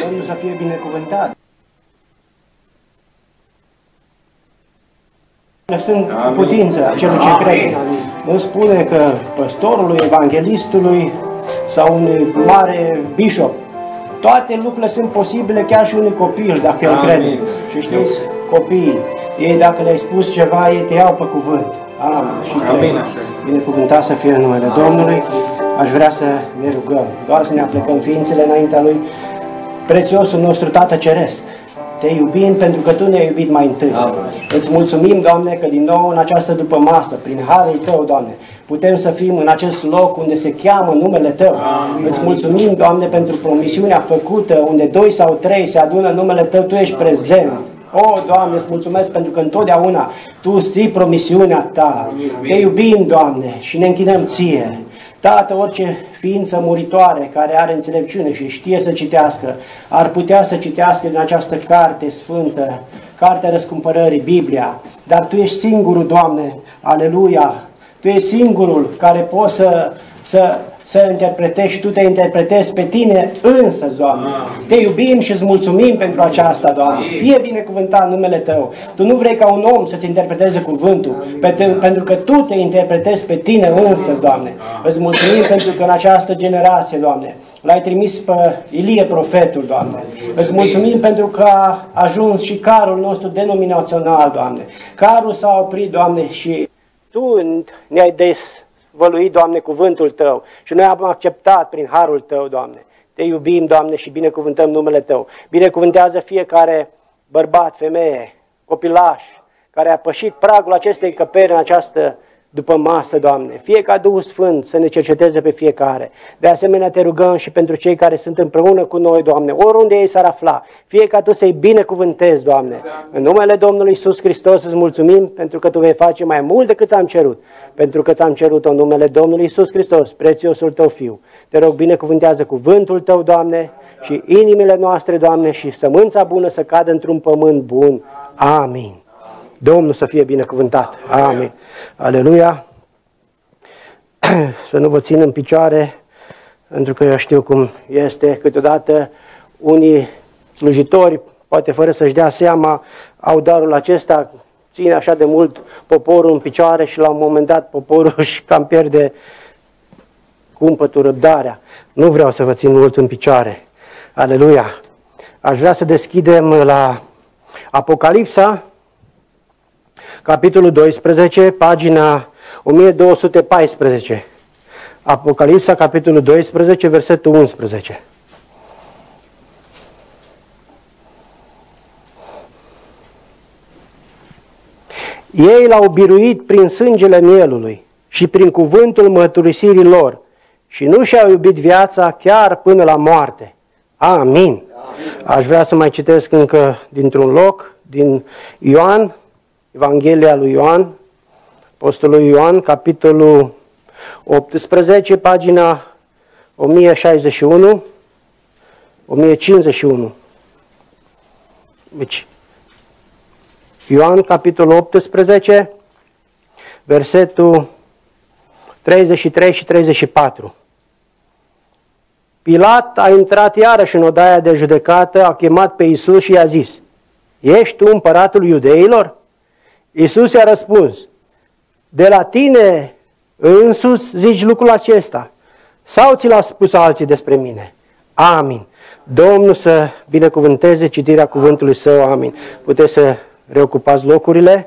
Domnul să fie binecuvântat. Sunt cu putință a celui ce crede. Nu spune că păstorului, evanghelistului sau unui mare bishop. Toate lucrurile sunt posibile chiar și unui copil, dacă el crede. Și știți, copiii, ei dacă le-ai spus ceva, ei te iau pe cuvânt. Amin. Binecuvântat să fie numele Domnului. Aș vrea să ne rugăm. Doar să ne aplecăm ființele înaintea Lui. Prețiosul nostru Tată Ceresc, te iubim pentru că Tu ne-ai iubit mai întâi. Îți mulțumim, Doamne, că din nou în această dupămasă, prin harul Tău, Doamne, putem să fim în acest loc unde se cheamă numele Tău. Îți mulțumim, Doamne, pentru promisiunea făcută, unde 2 sau 3 se adună numele Tău, Tu ești prezent. O, Doamne, îți mulțumesc pentru că întotdeauna Tu ții promisiunea Ta. Te iubim, Doamne, și ne închinăm Ție. Tată, orice ființă muritoare care are înțelepciune și știe să citească, ar putea să citească din această carte sfântă, cartea răscumpărării, Biblia. Dar Tu ești singurul, Doamne, aleluia! Tu ești singurul care poți să interpretezi și Tu te interpretezi pe Tine însă, Doamne. Te iubim și îți mulțumim pentru aceasta, Doamne. Fie binecuvântat numele Tău. Tu nu vrei ca un om să-ți interpreteze cuvântul, pentru că Tu te interpretezi pe Tine însă, Doamne. Îți mulțumim pentru că în această generație, Doamne, L-ai trimis pe Ilie profetul, Doamne. Îți mulțumim pentru că a ajuns și carul nostru denominațional, Doamne. Carul s-a oprit, Doamne, și Tu ne-ai dezvăluit, Doamne, cuvântul Tău și noi am acceptat prin harul Tău, Doamne. Te iubim, Doamne, și binecuvântăm numele Tău. Binecuvântează fiecare bărbat, femeie, copilaș care a pășit pragul acestei încăperi în această după masă, Doamne. Fie ca Duhul Sfânt să ne cerceteze pe fiecare. De asemenea, Te rugăm și pentru cei care sunt împreună cu noi, Doamne, oriunde ei s-ar afla. Fie ca Tu să-i binecuvântezi, Doamne. În numele Domnului Iisus Hristos îți mulțumim pentru că Tu vei face mai mult decât ți-am cerut. Pentru că ți-am cerut în numele Domnului Iisus Hristos, prețiosul Tău Fiu. Te rog, binecuvântează cuvântul Tău, Doamne, și inimile noastre, Doamne, și sămânța bună să cadă într-un pământ bun. Amin. Domnul să fie binecuvântat. Amin. Aleluia. Să nu vă țin în picioare, pentru că eu știu cum este. Câteodată unii slujitori, poate fără să-și dea seama, au darul acesta, ține așa de mult poporul în picioare și la un moment dat poporul își cam pierde cumpătul, răbdarea. Nu vreau să vă țin mult în picioare. Aleluia. Aș vrea să deschidem la Apocalipsa, capitolul 12, pagina 1214. Apocalipsa, capitolul 12, versetul 11. Ei l-au biruit prin sângele mielului și prin cuvântul mărturisirii lor și nu și-au iubit viața chiar până la moarte. Amin. Aș vrea să mai citesc încă dintr-un loc, din Ioan, Evanghelia lui Ioan, Apostolul Ioan, capitolul 18, pagina 1061, 1051. Deci, Ioan, capitolul 18, versetul 33 și 34. Pilat a intrat iarăși în odaia de judecată, a chemat pe Iisus și i-a zis: Ești tu împăratul iudeilor? Iisus i-a răspuns: De la tine însuți zici lucrul acesta, sau ți l-a spus alții despre mine? Amin. Domnul să binecuvânteze citirea cuvântului Său. Amin. Puteți să reocupați locurile.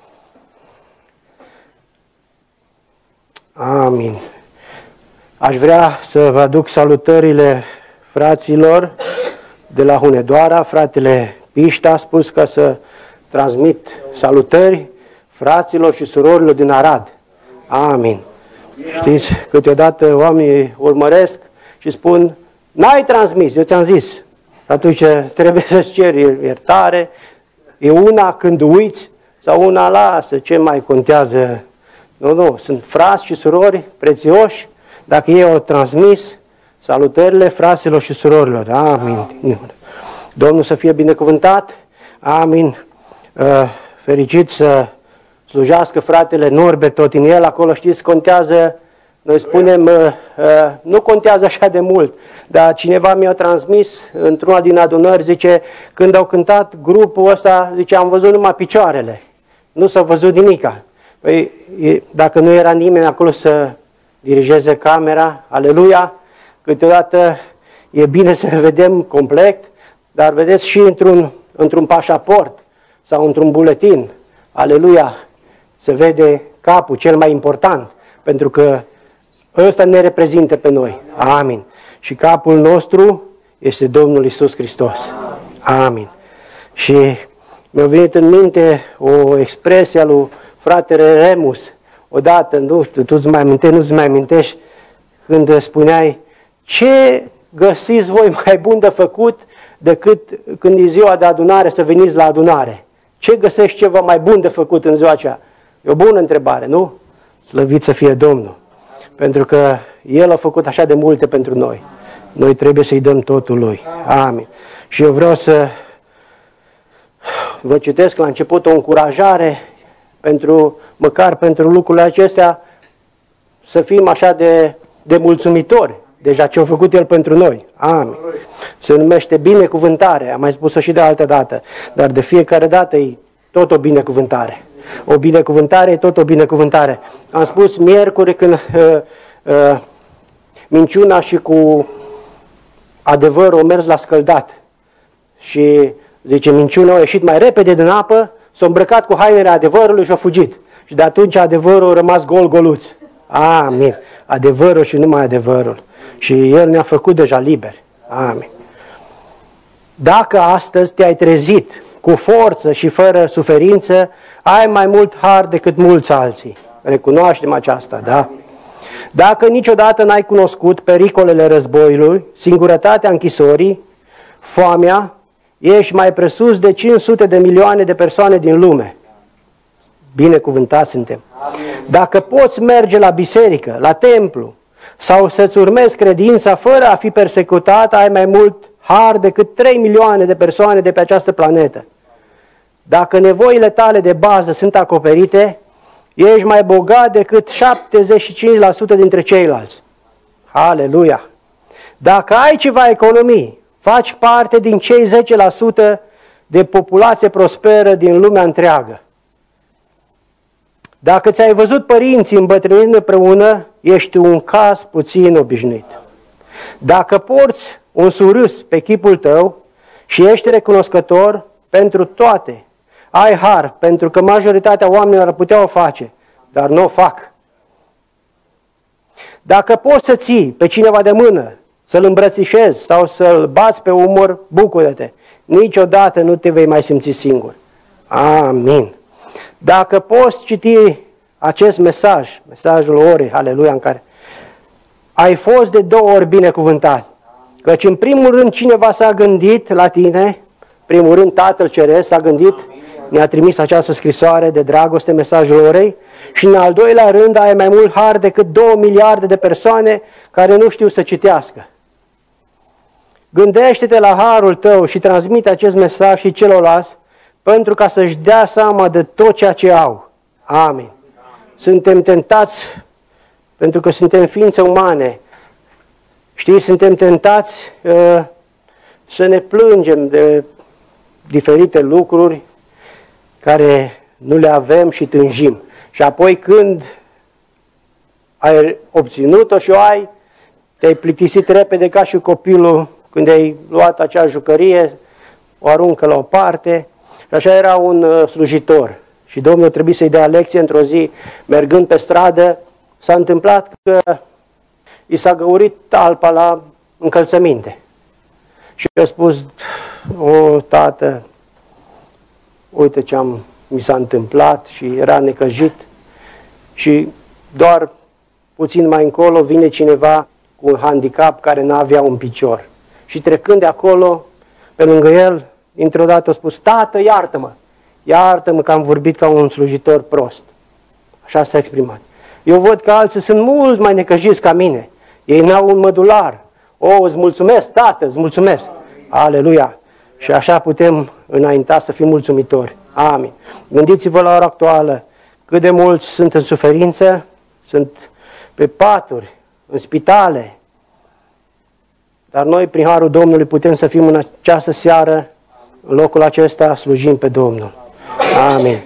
Amin. Aș vrea să vă aduc salutările fraților de la Hunedoara. Fratele Pișta a spus ca să transmit salutări fraților și surorilor din Arad. Amin. Știți, câteodată oamenii urmăresc și spun: n-ai transmis, eu ți-am zis. Atunci trebuie să-ți ceri iertare. E una când uiți sau una lasă, ce mai contează? Nu, sunt frați și surori prețioși. Dacă ei au transmis salutările fraților și surorilor. Amin. Domnul să fie binecuvântat. Amin. Fericit să slujească fratele Norbert Otiniel. Acolo, știți, contează Noi spunem, nu contează așa de mult, dar cineva mi-a transmis într-una din adunări, zice, când au cântat grupul ăsta, zice, am văzut numai picioarele, nu s-a văzut nimica. Păi, dacă nu era nimeni acolo să dirigeze camera, aleluia, câteodată e bine să ne vedem complet, dar vedeți și într-un pașaport sau într-un buletin, aleluia, se vede capul cel mai important, pentru că ăsta ne reprezintă pe noi. Amin. Și capul nostru este Domnul Iisus Hristos. Amin. Și mi-a venit în minte o expresie a lui fratele Remus, odată, nu știu, tu-ți mai amintești, nu-ți mai amintești, când spuneai, ce găsiți voi mai bun de făcut decât când e ziua de adunare să veniți la adunare? Ce găsești ceva mai bun de făcut în ziua aceea? E o bună întrebare, nu? Slăvit să fie Domnul. Pentru că El a făcut așa de multe pentru noi. Noi trebuie să-i dăm totul Lui. Amin. Și eu vreau să vă citesc la început o încurajare măcar pentru lucrurile acestea, să fim așa de mulțumitori. Deja ce a făcut El pentru noi. Amin. Se numește binecuvântare. Am mai spus-o și de altă dată. Dar de fiecare dată e tot o binecuvântare. O binecuvântare e tot o binecuvântare. Am spus miercuri când minciuna și cu adevărul au mers la scăldat. Și zice, minciuna a ieșit mai repede din apă, s-a îmbrăcat cu hainele adevărului și a fugit. Și de atunci adevărul a rămas gol-goluț. Amin. Adevărul și numai adevărul. Și El ne-a făcut deja liberi. Amin. Dacă astăzi te-ai trezit cu forță și fără suferință, ai mai mult har decât mulți alții. Recunoaștem aceasta, da? Dacă niciodată n-ai cunoscut pericolele războiului, singurătatea închisorii, foamea, ești mai presus de 500 de milioane de persoane din lume. Binecuvântați suntem. Dacă poți merge la biserică, la templu, sau să-ți urmezi credința fără a fi persecutat, ai mai mult har decât 3 milioane de persoane de pe această planetă. Dacă nevoile tale de bază sunt acoperite, ești mai bogat decât 75% dintre ceilalți. Aleluia! Dacă ai ceva economii, faci parte din cei 10% de populație prosperă din lumea întreagă. Dacă ți-ai văzut părinții îmbătrânind împreună, ești un caz puțin obișnuit. Dacă porți un surâs pe chipul tău și ești recunoscător pentru toate, ai har, pentru că majoritatea oamenilor ar putea o face, dar nu o fac. Dacă poți să ții pe cineva de mână, să-l îmbrățișezi sau să-l bați pe umăr, bucură-te. Niciodată nu te vei mai simți singur. Amin. Dacă poți citi acest mesaj, mesajul orei, aleluia, în care ai fost de 2 ori binecuvântat, căci în primul rând cineva s-a gândit la tine, primul rând Tatăl Ceresc s-a gândit, ne-a trimis această scrisoare de dragoste, mesajul orei, și în al doilea rând ai mai mult har decât 2 miliarde de persoane care nu știu să citească. Gândește-te la harul tău și transmite acest mesaj și celorlalți pentru ca să-și dea seama de tot ceea ce au. Amin. Suntem tentați, pentru că suntem ființe umane, știi, suntem tentați să ne plângem de diferite lucruri care nu le avem și tânjim. Și apoi când ai obținut-o și o ai, te-ai plictisit repede ca și copilul când ai luat acea jucărie, o aruncă la o parte. Și așa era un slujitor. Și Domnul trebuie să-i dea lecție într-o zi, mergând pe stradă, s-a întâmplat că i s-a găurit talpa la încălțăminte. Și a spus, o, tată, uite ce mi s-a întâmplat, și era necăjit. Și doar puțin mai încolo vine cineva cu un handicap care n-avea un picior. Și trecând de acolo, pe lângă el, dintr-o dată a spus, tată, iartă-mă! Iartă-mă că am vorbit ca un slujitor prost. Așa s-a exprimat. Eu văd că alții sunt mult mai necăjiți ca mine. Ei n-au un mădular. O, îți mulțumesc, tată, îți mulțumesc. Aleluia! Și așa putem înainta să fim mulțumitori. Amin. Gândiți-vă la ora actuală cât de mulți sunt în suferință, sunt pe paturi, în spitale. Dar noi, prin harul Domnului, putem să fim în această seară, în locul acesta, slujim pe Domnul. Amin.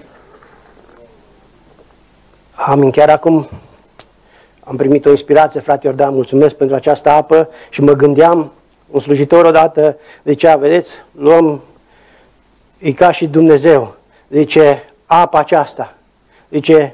Amin. Chiar acum am primit o inspirație, frate Iordan, mulțumesc pentru această apă și mă gândeam, un slujitor odată zicea, vedeți, e ca și Dumnezeu, zice, apa aceasta, zice,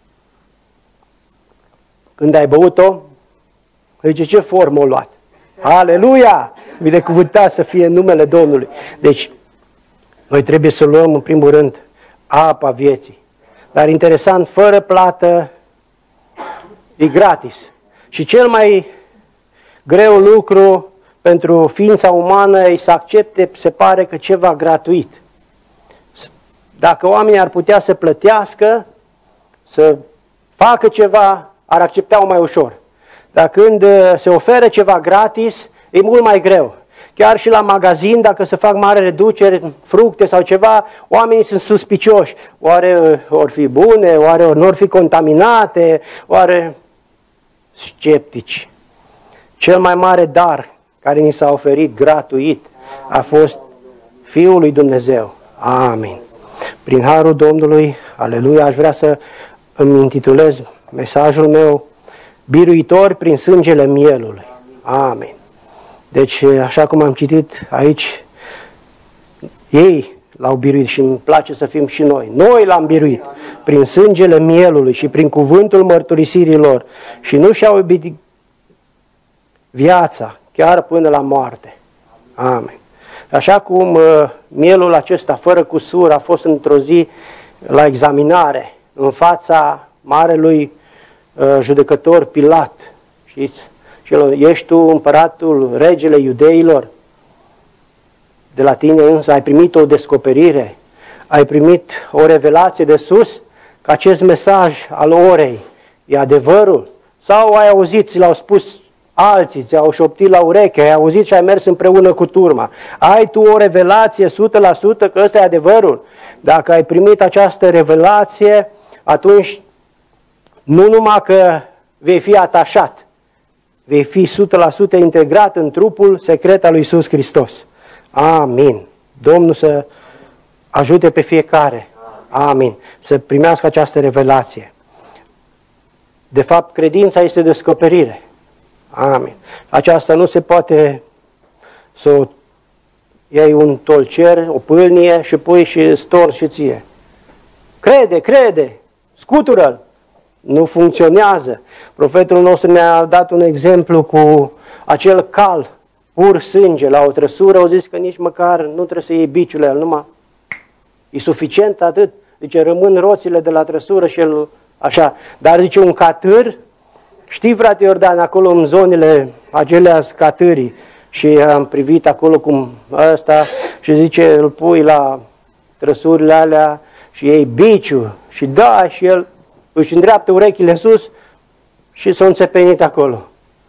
când ai băut-o, zice, ce formă o luat? Aleluia! Binecuvântat să fie numele Domnului. Deci, noi trebuie să luăm, în primul rând, apa vieții. Dar interesant, fără plată, e gratis. Și cel mai greu lucru pentru ființa umană e să accepte, se pare că ceva gratuit. Dacă oamenii ar putea să plătească, să facă ceva, ar accepta-o mai ușor. Dar când se oferă ceva gratis, e mult mai greu. Chiar și la magazin, dacă se fac mare reduceri, fructe sau ceva, oamenii sunt suspicioși. Oare or fi bune, oare nu or fi contaminate, oare sceptici. Cel mai mare dar care ni s-a oferit gratuit a fost Fiul lui Dumnezeu. Amin. Prin harul Domnului, aleluia, aș vrea să îmi intitulez mesajul meu, biruitori prin sângele mielului. Amin. Deci, așa cum am citit aici, ei l-au biruit și îmi place să fim și noi. Noi l-am biruit prin sângele mielului și prin cuvântul mărturisirii lor și nu și-au iubit viața chiar până la moarte. Amin. Așa cum mielul acesta fără cusur a fost într-o zi la examinare în fața marelui judecător Pilat, știți? Ești tu împăratul, regele iudeilor? De la tine însă ai primit o descoperire, ai primit o revelație de sus că acest mesaj al orei e adevărul? Sau ai auzit, ți l-au spus alții, ți-au șoptit la ureche, ai auzit și ai mers împreună cu turma? Ai tu o revelație 100% că ăsta e adevărul? Dacă ai primit această revelație, atunci nu numai că vei fi atașat, vei fi 100% integrat în trupul secret al lui Iisus Hristos. Amin. Domnul să ajute pe fiecare. Amin. Să primească această revelație. De fapt, credința este descoperire. Amin. Aceasta nu se poate să o iei un tolcer, o pâlnie și pui și storci și ție. Crede, scutură-l. Nu funcționează. Profetul nostru ne-a dat un exemplu cu acel cal, pur sânge, la o trăsură, au zis că nici măcar nu trebuie să iei biciul el, numai e suficient atât. Zice, rămân roțile de la trăsură și el așa. Dar zice, un catâr, știi, frate Iordan, acolo în zonele acelea catârii, și am privit acolo cum ăsta și zice, îl pui la trăsurile alea și iei biciul și da, și el își îndreaptă urechile în sus și s-a înțepenit acolo.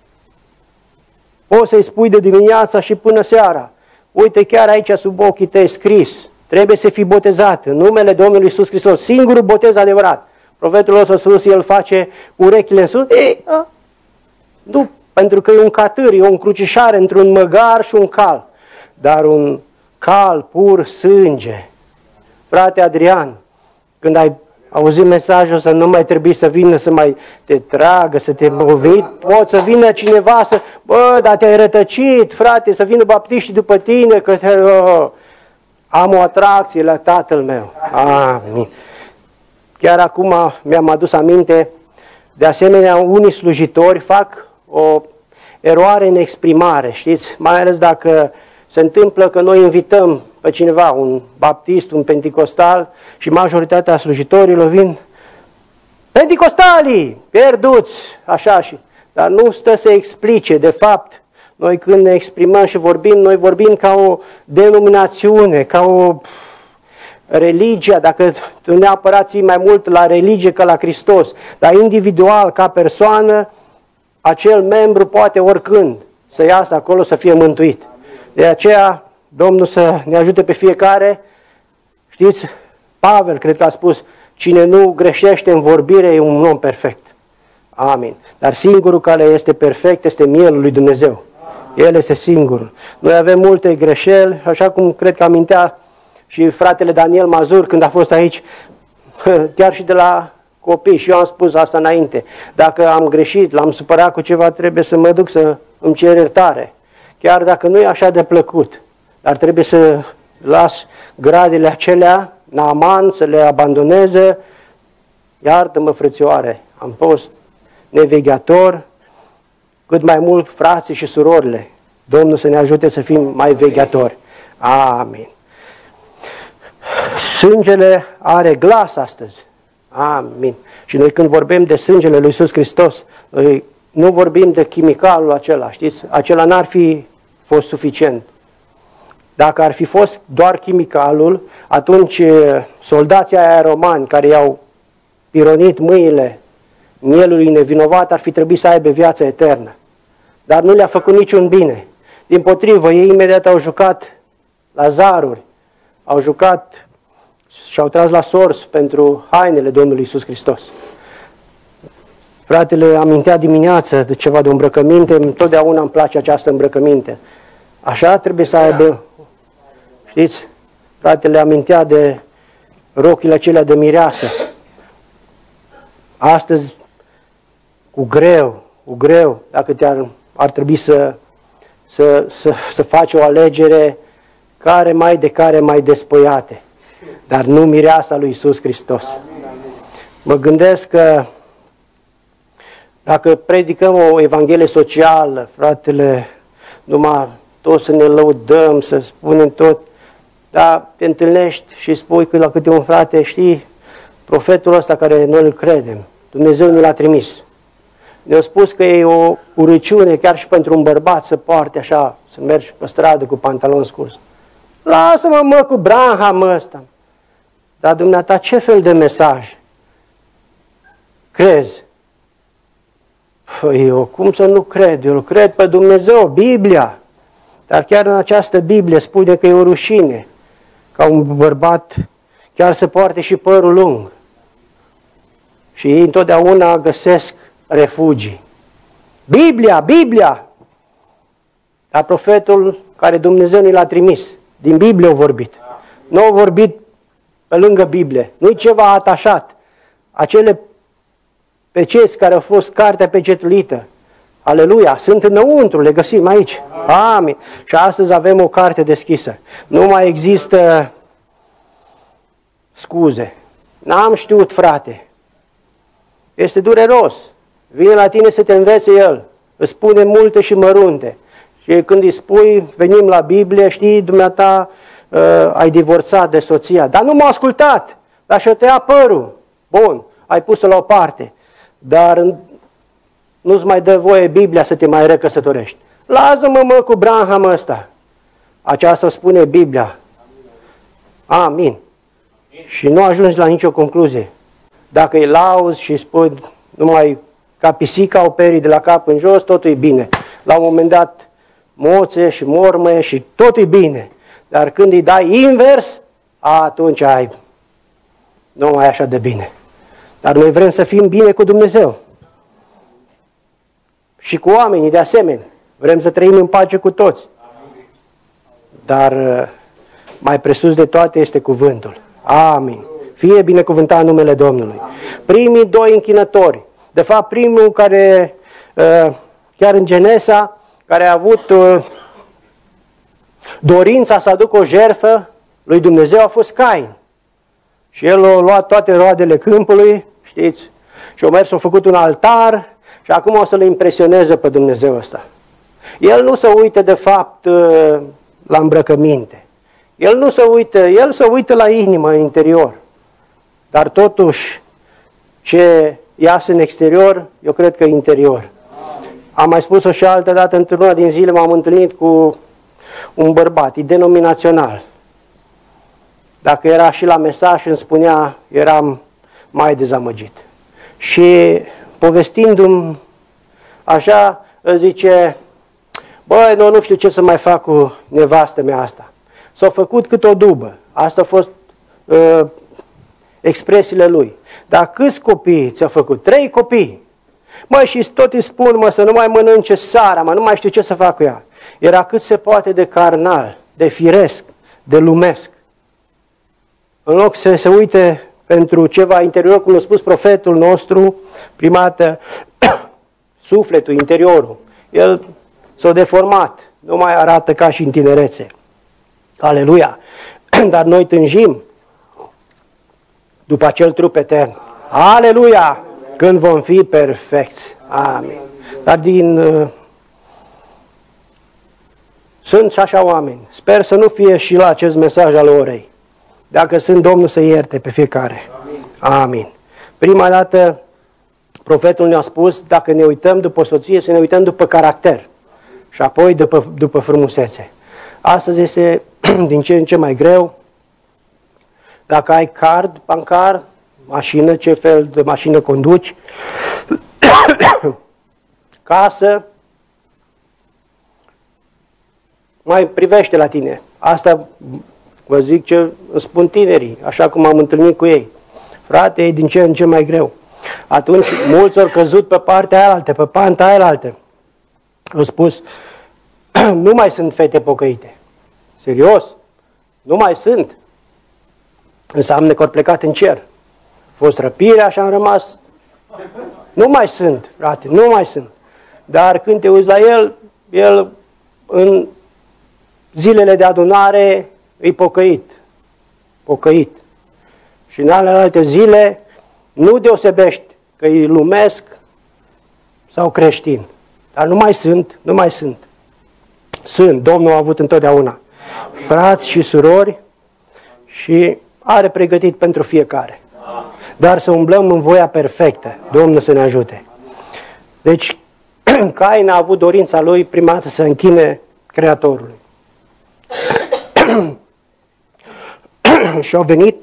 Poți să-i spui de dimineața și până seara. Uite, chiar aici sub ochii tăi scris, trebuie să fii botezat în numele Domnului Iisus Hristos, singurul botez adevărat. Profetul nostru a spus, el face urechile în sus. Nu, pentru că e un catâr, e o încrucișare între un măgar și un cal. Dar un cal pur sânge. Frate Adrian, când ai auzit mesajul să nu mai trebuie să vină să mai te tragă, să te movi, poți să vină cineva să, bă, dar te-ai rătăcit, frate, să vină baptiștii după tine, că am o atracție la Tatăl meu. Amin. Chiar acum mi-am adus aminte, de asemenea, unii slujitori fac o eroare în exprimare, știți? Mai ales dacă se întâmplă că noi invităm pe cineva, un baptist, un penticostal, și majoritatea slujitorilor vin penticostalii, pierduți, așa și... Dar nu stă să explice, de fapt, noi când ne exprimăm și vorbim, noi vorbim ca o denominațiune, ca o religia, dacă tu neapărat ții mai mult la religie ca la Hristos, dar individual, ca persoană, acel membru poate oricând să iasă acolo să fie mântuit. De aceea, Domnul să ne ajute pe fiecare. Știți, Pavel cred că a spus, cine nu greșește în vorbire e un om perfect. Amin. Dar singurul care este perfect este mielul lui Dumnezeu. El este singurul. Noi avem multe greșeli, așa cum cred că amintea și fratele Daniel Mazur când a fost aici, chiar și de la copii, și eu am spus asta înainte. Dacă am greșit, l-am supărat cu ceva, trebuie să mă duc să îmi cer iertare. Chiar dacă nu e așa de plăcut, dar trebuie să las gradele acelea, Naaman, să le abandoneze. Iartă-mă, frățioare, am fost nevegheator, cât mai mult frații și surorile. Domnul să ne ajute să fim mai vegheatori. Amin. Sângele are glas astăzi. Amin. Și noi când vorbim de sângele lui Iisus Hristos, noi nu vorbim de chimicalul acela, știți? Acela n-ar fi fost suficient. Dacă ar fi fost doar chimicalul, atunci soldații aia romani care i-au pironit mâinile mielului nevinovat ar fi trebuit să aibă viața eternă. Dar nu le-a făcut niciun bine. Dimpotrivă, ei imediat au jucat la zaruri, au jucat și au tras la sors pentru hainele Domnului Iisus Hristos. Fratele amintea dimineață de ceva de îmbrăcăminte, întotdeauna îmi place această îmbrăcăminte. Așa trebuie să aibă, știți, fratele amintea de rochile acelea de mireasă. Astăzi, cu greu, dacă ar trebui să faci o alegere care mai despăiate, dar nu mireasa lui Iisus Hristos. Mă gândesc că dacă predicăm o evanghelie socială, fratele, numai tot să ne lăudăm, să spunem tot, dar te întâlnești și spui că la câte un frate, știi, profetul ăsta care noi îl credem, Dumnezeu ne l-a trimis. Ne-a spus că e o urăciune chiar și pentru un bărbat să poarte așa, să mergi pe stradă cu pantaloni scurs. Lasă-mă cu Branham ăsta. Dar dumneata, ce fel de mesaj crezi? Păi eu, cum să nu cred? Eu îl cred pe Dumnezeu, Biblia. Dar chiar în această Biblie spune că e o rușine ca un bărbat chiar să poarte și părul lung. Și ei întotdeauna găsesc refugii. Biblia! Dar profetul care Dumnezeu ni l-a trimis, din Biblie a vorbit. Nu a vorbit pe lângă Biblie. Nu-i ceva atașat. Acele peceți care au fost cartea pecetuită, aleluia, sunt înăuntru, le găsim aici. Amin. Și astăzi avem o carte deschisă. Nu mai există scuze. N-am știut, frate. Este dureros. Vine la tine să te învețe el. Îți spune multe și mărunte. Și când îi spui, venim la Biblie, știi, dumneata, ai divorțat de soția. Dar nu m-a ascultat. Dar și-o tăia părul. Bun, ai pus-o la o parte. Dar nu-ți mai dă voie Biblia să te mai recăsătorești. Lasă-mă cu Branham ăsta. Aceasta spune Biblia. Amin. Și nu ajungi la nicio concluzie. Dacă îi lauzi și spui numai ca pisica operii de la cap în jos, totul e bine. La un moment dat moțe și mormăie și totul e bine. Dar când îi dai invers, atunci nu mai e așa de bine. Dar noi vrem să fim bine cu Dumnezeu. Și cu oamenii de asemenea. Vrem să trăim în pace cu toți. Dar mai presus de toate este cuvântul. Amin. Fie binecuvântat numele Domnului. Primii doi închinători. De fapt, primul care, chiar în Genesa, care a avut dorința să aducă o jertfă lui Dumnezeu, a fost Cain. Și el a luat toate roadele câmpului, știți, și a mers, a făcut un altar și acum o să-l impresioneze pe Dumnezeu ăsta. El nu se uită, de fapt, la îmbrăcăminte. El nu se uită, el se uită la inimă, în interior. Dar totuși, ce iasă în exterior, eu cred că interior. Am mai spus-o și altă dată, într-una din zile m-am întâlnit cu un bărbat, e denominațional. Dacă era și la mesaj îmi spunea, eram mai dezamăgit. Și povestindu-mi așa, zice, băi, nu știu ce să mai fac cu nevastă mea asta. S-a făcut cât o dubă. Asta a fost expresiile lui. Dar câți copii ți-a făcut? 3 copii. Măi, și tot îi spun, mă, să nu mai mănânce Sara, mă, nu mai știu ce să fac cu ea. Era cât se poate de carnal, de firesc, de lumesc. În loc să se uite pentru ceva interior, cum a spus profetul nostru, prima dată, sufletul, interiorul, el s-a deformat, nu mai arată ca și în tinerețe. Aleluia! Dar noi tânjim după acel trup etern. Aleluia! Când vom fi perfecți. Amin. Dar sunt și așa oameni. Sper să nu fie și la acest mesaj al orei. Dacă sunt, Domnul să ierte pe fiecare. Amin. Prima dată, profetul ne-a spus, dacă ne uităm după soție, să ne uităm după caracter. Și apoi după frumusețe. Astăzi este din ce în ce mai greu. Dacă ai card bancar, mașină, ce fel de mașină conduci, casă, mai privește la tine. Asta vă zic ce îmi spun tinerii, așa cum am întâlnit cu ei. Frate, e din ce în ce mai greu. Atunci mulți au căzut pe partea aia, pe panta aia. Au spus, nu mai sunt fete pocăite. Serios? Nu mai sunt. Înseamnă că au plecat în cer. A fost răpirea și am rămas. Nu mai sunt, frate, nu mai sunt. Dar când te uiți la el în zilele de adunare e pocăit. Pocăit. Și în alte zile nu deosebești că e lumesc sau creștin. Dar nu mai sunt, nu mai sunt. Sunt, Domnul a avut întotdeauna frați și surori și are pregătit pentru fiecare. Dar să umblăm în voia perfectă. Domnul să ne ajute. Deci, Cain a avut dorința lui prima dată să închine Creatorului. Și a venit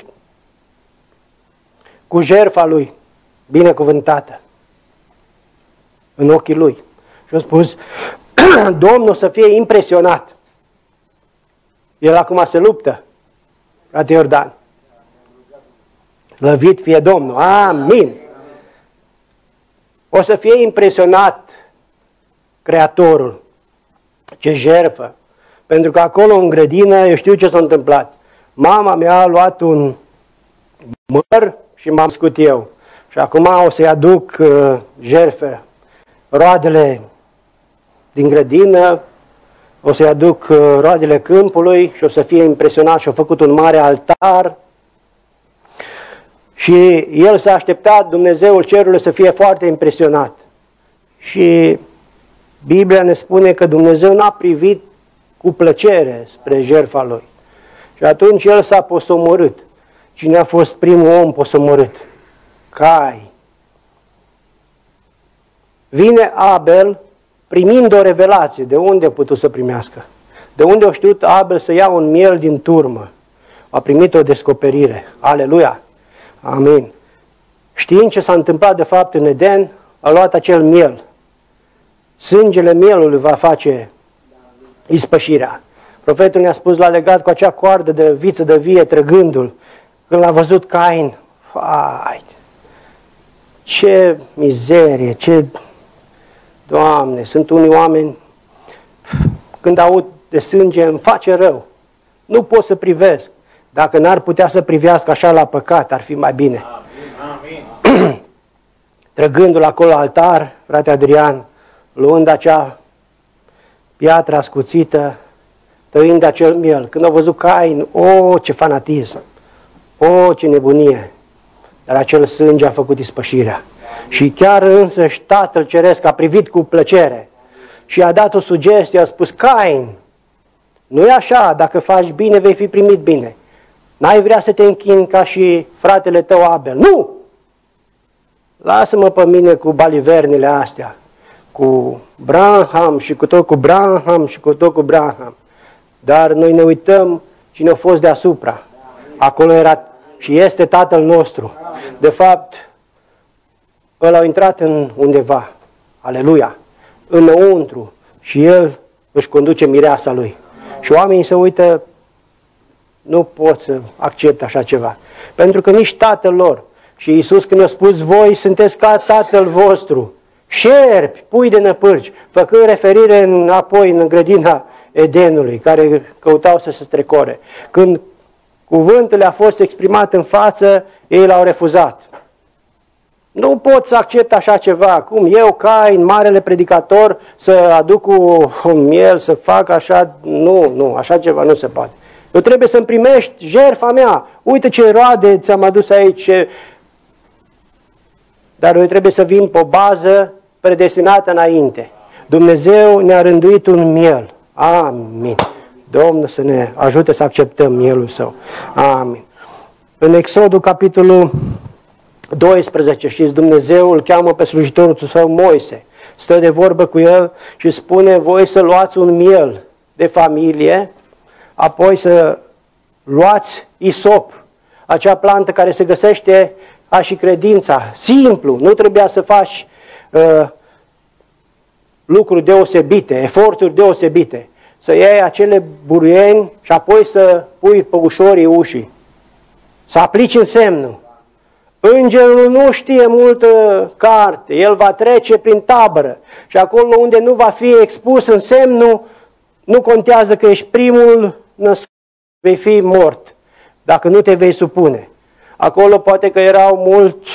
cu jertfa lui, binecuvântată, în ochii lui. Și a spus, Domnul să fie impresionat. El acum se luptă, frate Iordan. Lăvit fie Domnul. Amin. O să fie impresionat Creatorul. Ce jertfă. Pentru că acolo în grădină, eu știu ce s-a întâmplat. Mama mea a luat un măr și m-am scut eu. Și acum o să-i aduc jertfe, roadele din grădină, o să-i aduc roadele câmpului și o să fie impresionat și a făcut un mare altar. Și el s-a așteptat, Dumnezeul cerului, să fie foarte impresionat. Și Biblia ne spune că Dumnezeu n-a privit cu plăcere spre jertfa lui. Și atunci el s-a posomorât. Cine a fost primul om posomorât? Cain. Vine Abel primind o revelație. De unde a putut să primească? De unde a știut Abel să ia un miel din turmă? A primit o descoperire. Aleluia! Amin. Știind ce s-a întâmplat de fapt în Eden, a luat acel miel. Sângele mielului va face ispășirea. Profetul ne-a spus, l-a legat cu acea coardă de viță de vie, trăgându-l. Când l-a văzut Cain, fai, ce mizerie, ce... Doamne, sunt unii oameni, când aud de sânge, îmi face rău. Nu pot să privesc. Dacă n-ar putea să privească așa la păcat, ar fi mai bine. Amin. Trăgându-l acolo la altar, frate Adrian, luând acea piatră ascuțită, tăind acel miel. Când a văzut Cain, ce fanatism, ce nebunie. Dar acel sânge a făcut ispășirea. Și chiar însăși Tatăl Ceresc a privit cu plăcere și a dat o sugestie, a spus, Cain, nu e așa, dacă faci bine, vei fi primit bine. N-ai vrea să te închini ca și fratele tău Abel? Nu! Lasă-mă pe mine cu balivernile astea, cu Branham și cu tot cu Branham și cu tot cu Branham. Dar noi ne uităm cine a fost deasupra. Acolo era și este Tatăl nostru. De fapt, ăla a intrat în undeva, aleluia, înăuntru și el își conduce mireasa lui. Și oamenii se uită, nu pot să accept așa ceva. Pentru că nici tatăl lor. Și Iisus când a spus, voi sunteți ca tatăl vostru. șerpi, pui de năpârci, făcând referire înapoi în grădina Edenului, care căutau să se strecore. Când cuvântul a fost exprimat în față, ei l-au refuzat. Nu pot să accept așa ceva, cum eu, Cain, marele predicator, să aduc cu un miel, să fac așa, nu, așa ceva nu se poate. Eu trebuie să-mi primești jertfa mea, uite ce roade ți-am adus aici, dar eu trebuie să vin pe o bază predestinată înainte. Dumnezeu ne-a rânduit un miel. Amin. Domnul să ne ajute să acceptăm mielul Său. Amin. În Exodul, capitolul 12, știți, Dumnezeu îl cheamă pe slujitorul Său Moise. Stă de vorbă cu el și spune, voi să luați un miel de familie, apoi să luați isop, acea plantă care se găsește ca și credința. Simplu, nu trebuia să faci lucruri deosebite, eforturi deosebite. Să iei acele buruieni și apoi să pui pe ușorii ușii. Să aplici însemnul. Îngerul nu știe multă carte, el va trece prin tabără și acolo unde nu va fi expus însemnul, nu contează că ești primul născut, vei fi mort, dacă nu te vei supune. Acolo poate că erau mulți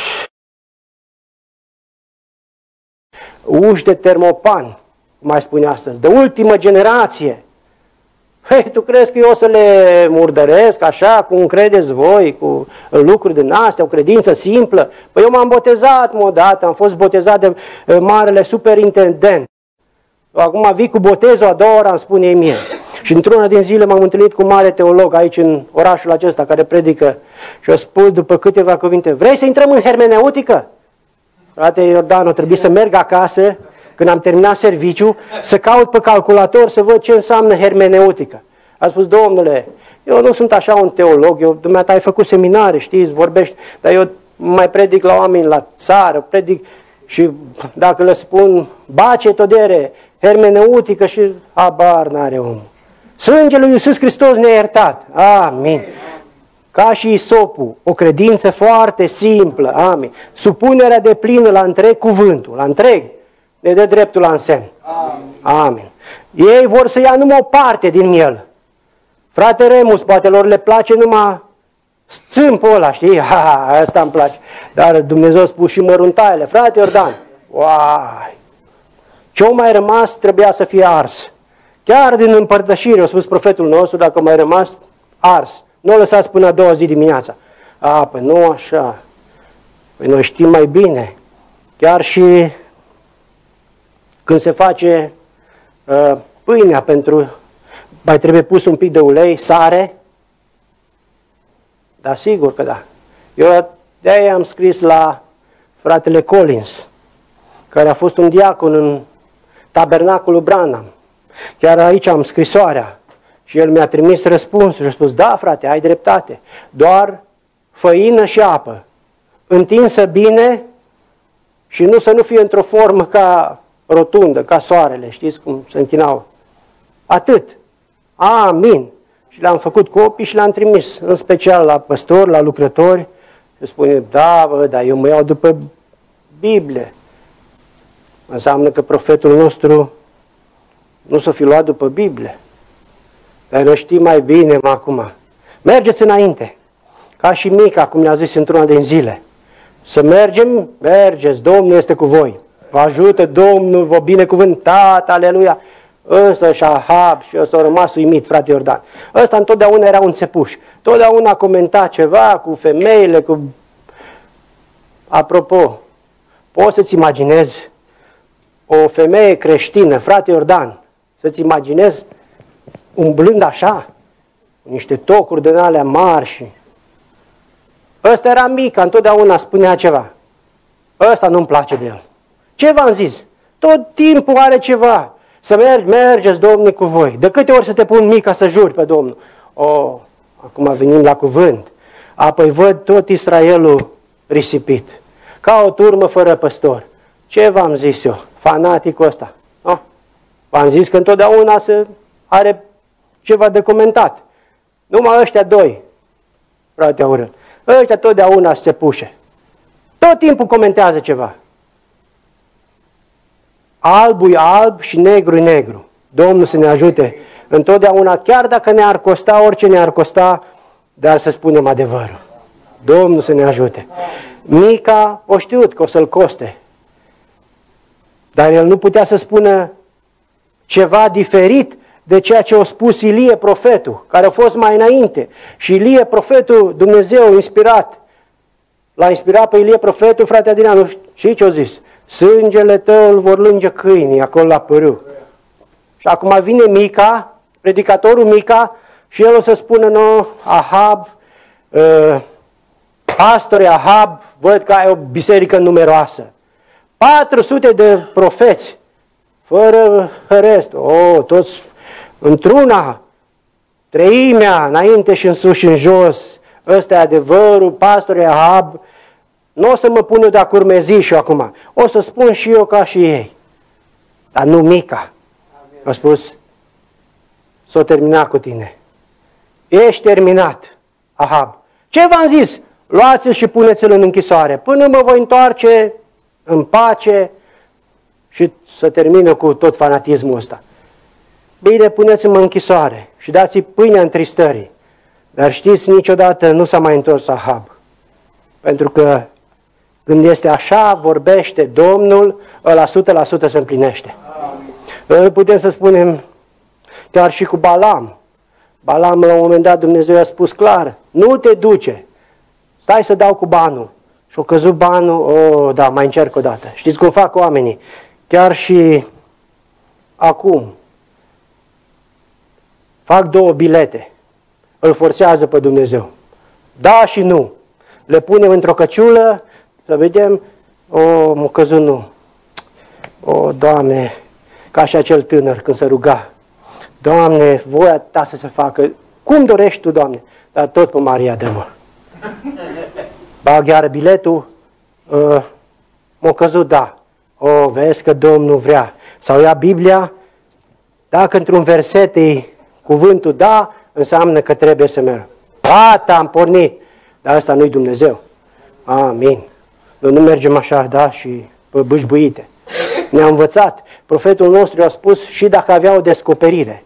uși de termopan, cum mai spune astăzi, de ultimă generație. Hei, tu crezi că eu o să le murdăresc așa, cum credeți voi, cu lucruri din astea, o credință simplă? Păi eu m-am botezat odată, am fost botezat de marele superintendent. Acum vii cu botezul a doua oră, îmi spune ei mie. Și într-una din zile m-am întâlnit cu un mare teolog aici în orașul acesta care predică și a spus după câteva cuvinte, vrei să intrăm în hermeneutică? Frate Iordanu, trebuie să merg acasă, când am terminat serviciu, să caut pe calculator să văd ce înseamnă hermeneutică. A spus, domnule, eu nu sunt așa un teolog, dumneata ai făcut seminare, știți, vorbești, dar eu mai predic la oameni la țară, predic și dacă le spun, bace todere, hermeneutică și habar n-are omul. Sângele lui Iisus Hristos ne-a iertat. Amin. Ca și isopul, o credință foarte simplă. Amin. Supunerea de plină la întreg cuvântul, la întreg, ne dă dreptul la însemn. Amin. Ei vor să ia numai o parte din el. Frate Remus, poate lor le place numai țâmpul ăla, știi? Asta îmi place. Dar Dumnezeu a spus și măruntaiele. Frate Iordan, uai! Ce-o mai rămas trebuia să fie ars. Chiar din împărtășire, a spus profetul nostru, dacă mai rămas ars. Nu o lăsați până a doua zi dimineața. Păi nu așa. Păi noi știm mai bine. Chiar și când se face pâinea pentru, mai trebuie pus un pic de ulei, sare. Da, sigur că da. Eu de-aia am scris la fratele Collins, care a fost un diacon în tabernacolul Branham. Chiar aici am scrisoarea și el mi-a trimis răspunsul și a spus, da frate, ai dreptate, doar făină și apă, întinsă bine și nu să nu fie într-o formă ca rotundă, ca soarele, știți cum se închinau. Atât. Amin. Și le-am făcut copii și le-am trimis, în special la păstori, la lucrători. Și spune, da, bă, dar eu mă iau după Biblie. Înseamnă că profetul nostru nu s-o fi luat după Biblie. Dar noi știm mai bine acum. Mergeți înainte. Ca și Mica, cum ne-a zis într-una din zile. Să mergem, mergeți, Domnul este cu voi. Vă ajută Domnul, vă binecuvântat, aleluia. Însă și Ahab și ăsta a rămas uimit, frate Iordan. Ăsta întotdeauna era un țepuș. Totdeauna comenta ceva cu femeile, cu... Apropo, poți să-ți imaginezi o femeie creștină, frate Iordan, să-ți imaginezi umblând așa, cu niște tocuri din alea mari și... Ăsta era Mica, întotdeauna spunea ceva. Ăsta nu-mi place de el. Ce v-am zis? Tot timpul are ceva. Să mergeți, Domnul, cu voi. De câte ori să te pun Mica să juri pe Domnul? Acum venim la cuvânt. Apoi văd tot Israelul risipit. Ca o turmă fără păstor. Ce v-am zis eu? Fanaticul ăsta. V-am zis că întotdeauna are ceva de comentat. Numai ăștia doi, frate Aurel. Ăștia totdeauna se pușe. Tot timpul comentează ceva. albul e alb și negru e negru. Domnul să ne ajute întotdeauna, chiar dacă ne-ar costa orice ne-ar costa, dar să spunem adevărul. Domnul să ne ajute. Mica o știut că o să-l coste, dar el nu putea să spună ceva diferit de ceea ce a spus Ilie profetul, care a fost mai înainte. Și Ilie profetul, Dumnezeu inspirat, l-a inspirat pe Ilie profetul, frate Adrian, și ce a zis? Sângele tău îl vor lânge câinii acolo la pârâu. Și acum vine Mica, predicatorul Mica, și el o să spună, no, Ahab, pastore Ahab, văd că ai o biserică numeroasă. 400 de profeți, fără rest, toți într-una, treimea, înainte și în sus și în jos, ăsta e adevărul, pastore Ahab, nu o să mă pun eu de-a curmezișul acum, o să spun și eu ca și ei. Dar nu Mica. A spus, s-o terminat cu tine. Ești terminat, Ahab. Ce v-am zis? Luați-l și puneți-l în închisoare, până mă voi întoarce în pace și să termină cu tot fanatismul ăsta. Bine, puneți-mă în închisoare și dați-i pâinea întristării. Dar știți, niciodată nu s-a mai întors Ahab. Pentru că când este așa, vorbește Domnul, ăla 100% se împlinește. Noi putem să spunem chiar și cu Balam. Balam, la un moment dat, Dumnezeu i-a spus clar, nu te duce, stai să dau cu banul. Și-a căzut banul, da, mai încerc o dată. Știți cum fac oamenii? Chiar și acum fac 2 bilete, îl forțează pe Dumnezeu. Da și nu. Le punem într-o căciulă, să vedem, m-a căzut nu. Doamne, ca și acel tânăr când se ruga. Doamne, voia ta să se facă, cum dorești tu, Doamne? Dar tot pe Maria dă-mă. Bag iară biletul, m-a căzut, da. Vezi că Domnul vrea. Sau ia Biblia, dacă într-un verset e cuvântul da, înseamnă că trebuie să merg. Gata, am pornit. Dar ăsta nu-i Dumnezeu. Amin. Noi nu mergem așa, da, și pe bâșbuite. Ne-a învățat. Profetul nostru a spus și dacă avea o descoperire.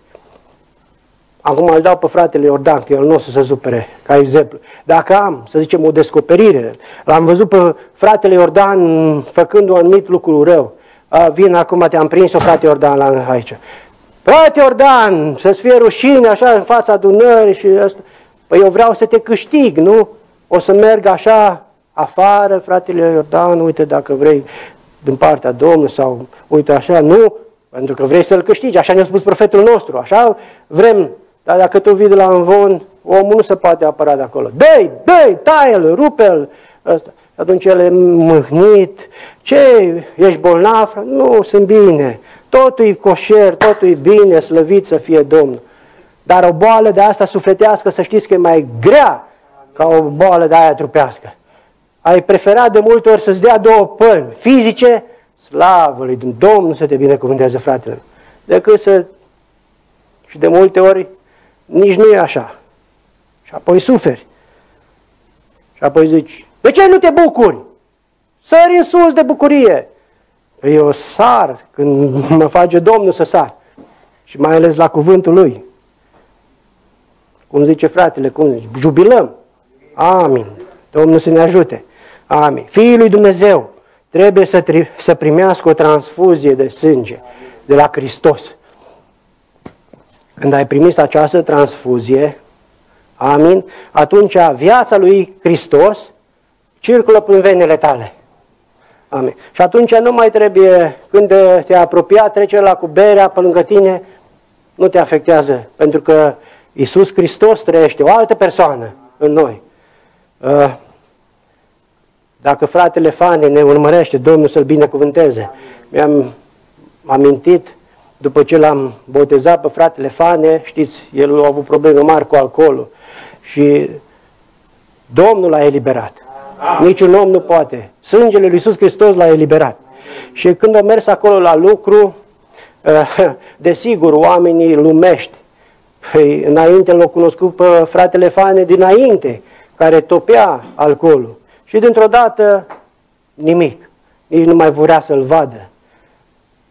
Acum îl dau pe fratele Iordan, că el nu o să se supere, ca exemplu. Dacă am, să zicem, o descoperire, l-am văzut pe fratele Iordan făcând un anumit lucru rău. Vin acum, te-am prins-o, frate Iordan, aici. Frate Iordan, să-ți fie rușine așa în fața adunării și asta. Păi eu vreau să te câștig, nu? O să merg așa afară, fratele Iordan, uite dacă vrei din partea Domnului sau uite așa, nu, pentru că vrei să-l câștigi, așa ne-a spus profetul nostru, așa vrem, dar dacă tu vii de la învon, omul nu se poate apăra de acolo. Dă-i, taie-l, rupe-l, ăsta. Atunci el e mâhnit, ce, ești bolnav? Nu, sunt bine, totul e coșer, totul e bine, slăvit să fie Domnul. Dar o boală de asta sufletească, să știți că e mai grea ca o boală de aia trupească. Ai preferat de multe ori să-ți dea 2 pălmi fizice, slavă lui Domnul să te binecuvânteze, fratele, decât să... Și de multe ori nici nu e așa. Și apoi suferi. Și apoi zici, de ce nu te bucuri? Sări în sus de bucurie. Păi eu sar când mă face Domnul să sar. Și mai ales la cuvântul Lui. Cum zice fratele, cum zice? Jubilăm. Amin. Domnul să ne ajute. Amin. Fiii lui Dumnezeu trebuie să primească o transfuzie de sânge de la Hristos. Când ai primit această transfuzie, amin, atunci viața lui Hristos circulă prin venele tale. Amin. Și atunci nu mai trebuie, când te-ai apropiat, trece la cu berea pe lângă tine, nu te afectează, pentru că Iisus Hristos trăiește, o altă persoană în noi. Dacă fratele Fane ne urmărește, Domnul să-l binecuvânteze. Mi-am amintit, după ce l-am botezat pe fratele Fane, știți, el a avut probleme mari cu alcoolul și Domnul l-a eliberat. Niciun om nu poate. Sângele lui Iisus Hristos l-a eliberat. Și când a mers acolo la lucru, desigur, oamenii lumești, păi, înainte l-au cunoscut pe fratele Fane dinainte, care topea alcoolul. Și dintr-o dată, nimic. Nici nu mai vrea să-l vadă.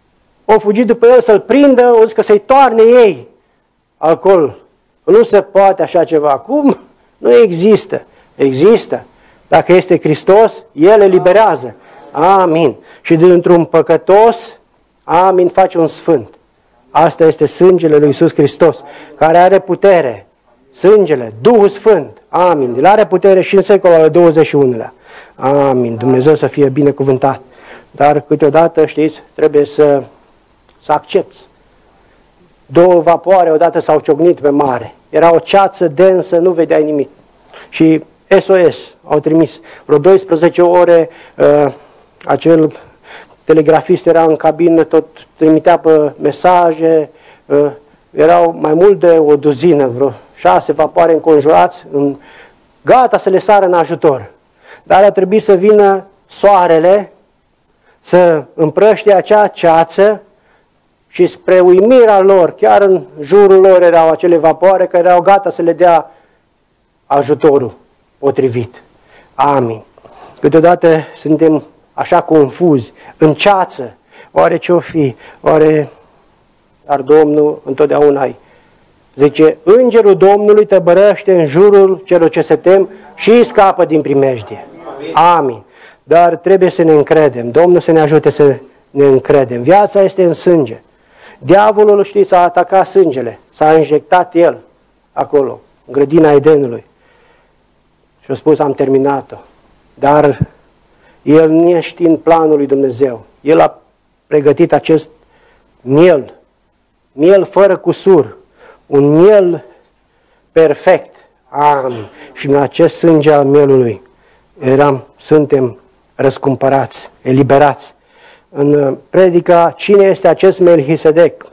au fugit după el să-l prindă, au zis că să-i toarne ei alcool. Nu se poate așa ceva. Cum? Nu există. Există. Dacă este Hristos, El eliberează. Amin. Și dintr-un păcătos, amin, face un sfânt. Asta este sângele lui Iisus Hristos, care are putere. Sângele, Duhul Sfânt. Amin. El are putere și în secolul al XXI-lea. Amin. Dumnezeu să fie binecuvântat. Dar câteodată, știți, trebuie să accepți. Două vapoare odată s-au ciocnit pe mare. Era o ceață densă, nu vedeai nimic. Și SOS au trimis. Vreo 12 ore, acel telegrafist era în cabină, tot trimitea pe mesaje, erau mai mult de o duzină, vreo 6 vapoare înconjurați, gata să le sară în ajutor. Dar a trebuit să vină soarele, să împrăștie acea ceață și spre uimirea lor, chiar în jurul lor erau acele vapoare care erau gata să le dea ajutorul potrivit. Amin. Câteodată suntem așa confuzi, în ceață, oare ce-o fi, oare, dar Domnul întotdeauna zice, îngerul Domnului tăbărăște în jurul celor ce se tem și îi scapă din primejdie. Amin. Dar trebuie să ne încredem, Domnul să ne ajute să ne încredem. Viața este în sânge. Diavolul, știți, a atacat sângele, s-a injectat el acolo, în grădina Edenului. Și a spus, am terminat-o. Dar el, neștiind planul lui Dumnezeu, el a pregătit acest miel fără cusur, un miel perfect. Amin. Și în acest sânge al mielului suntem răscumpărați, eliberați. În predica Cine este acest Melchisedec?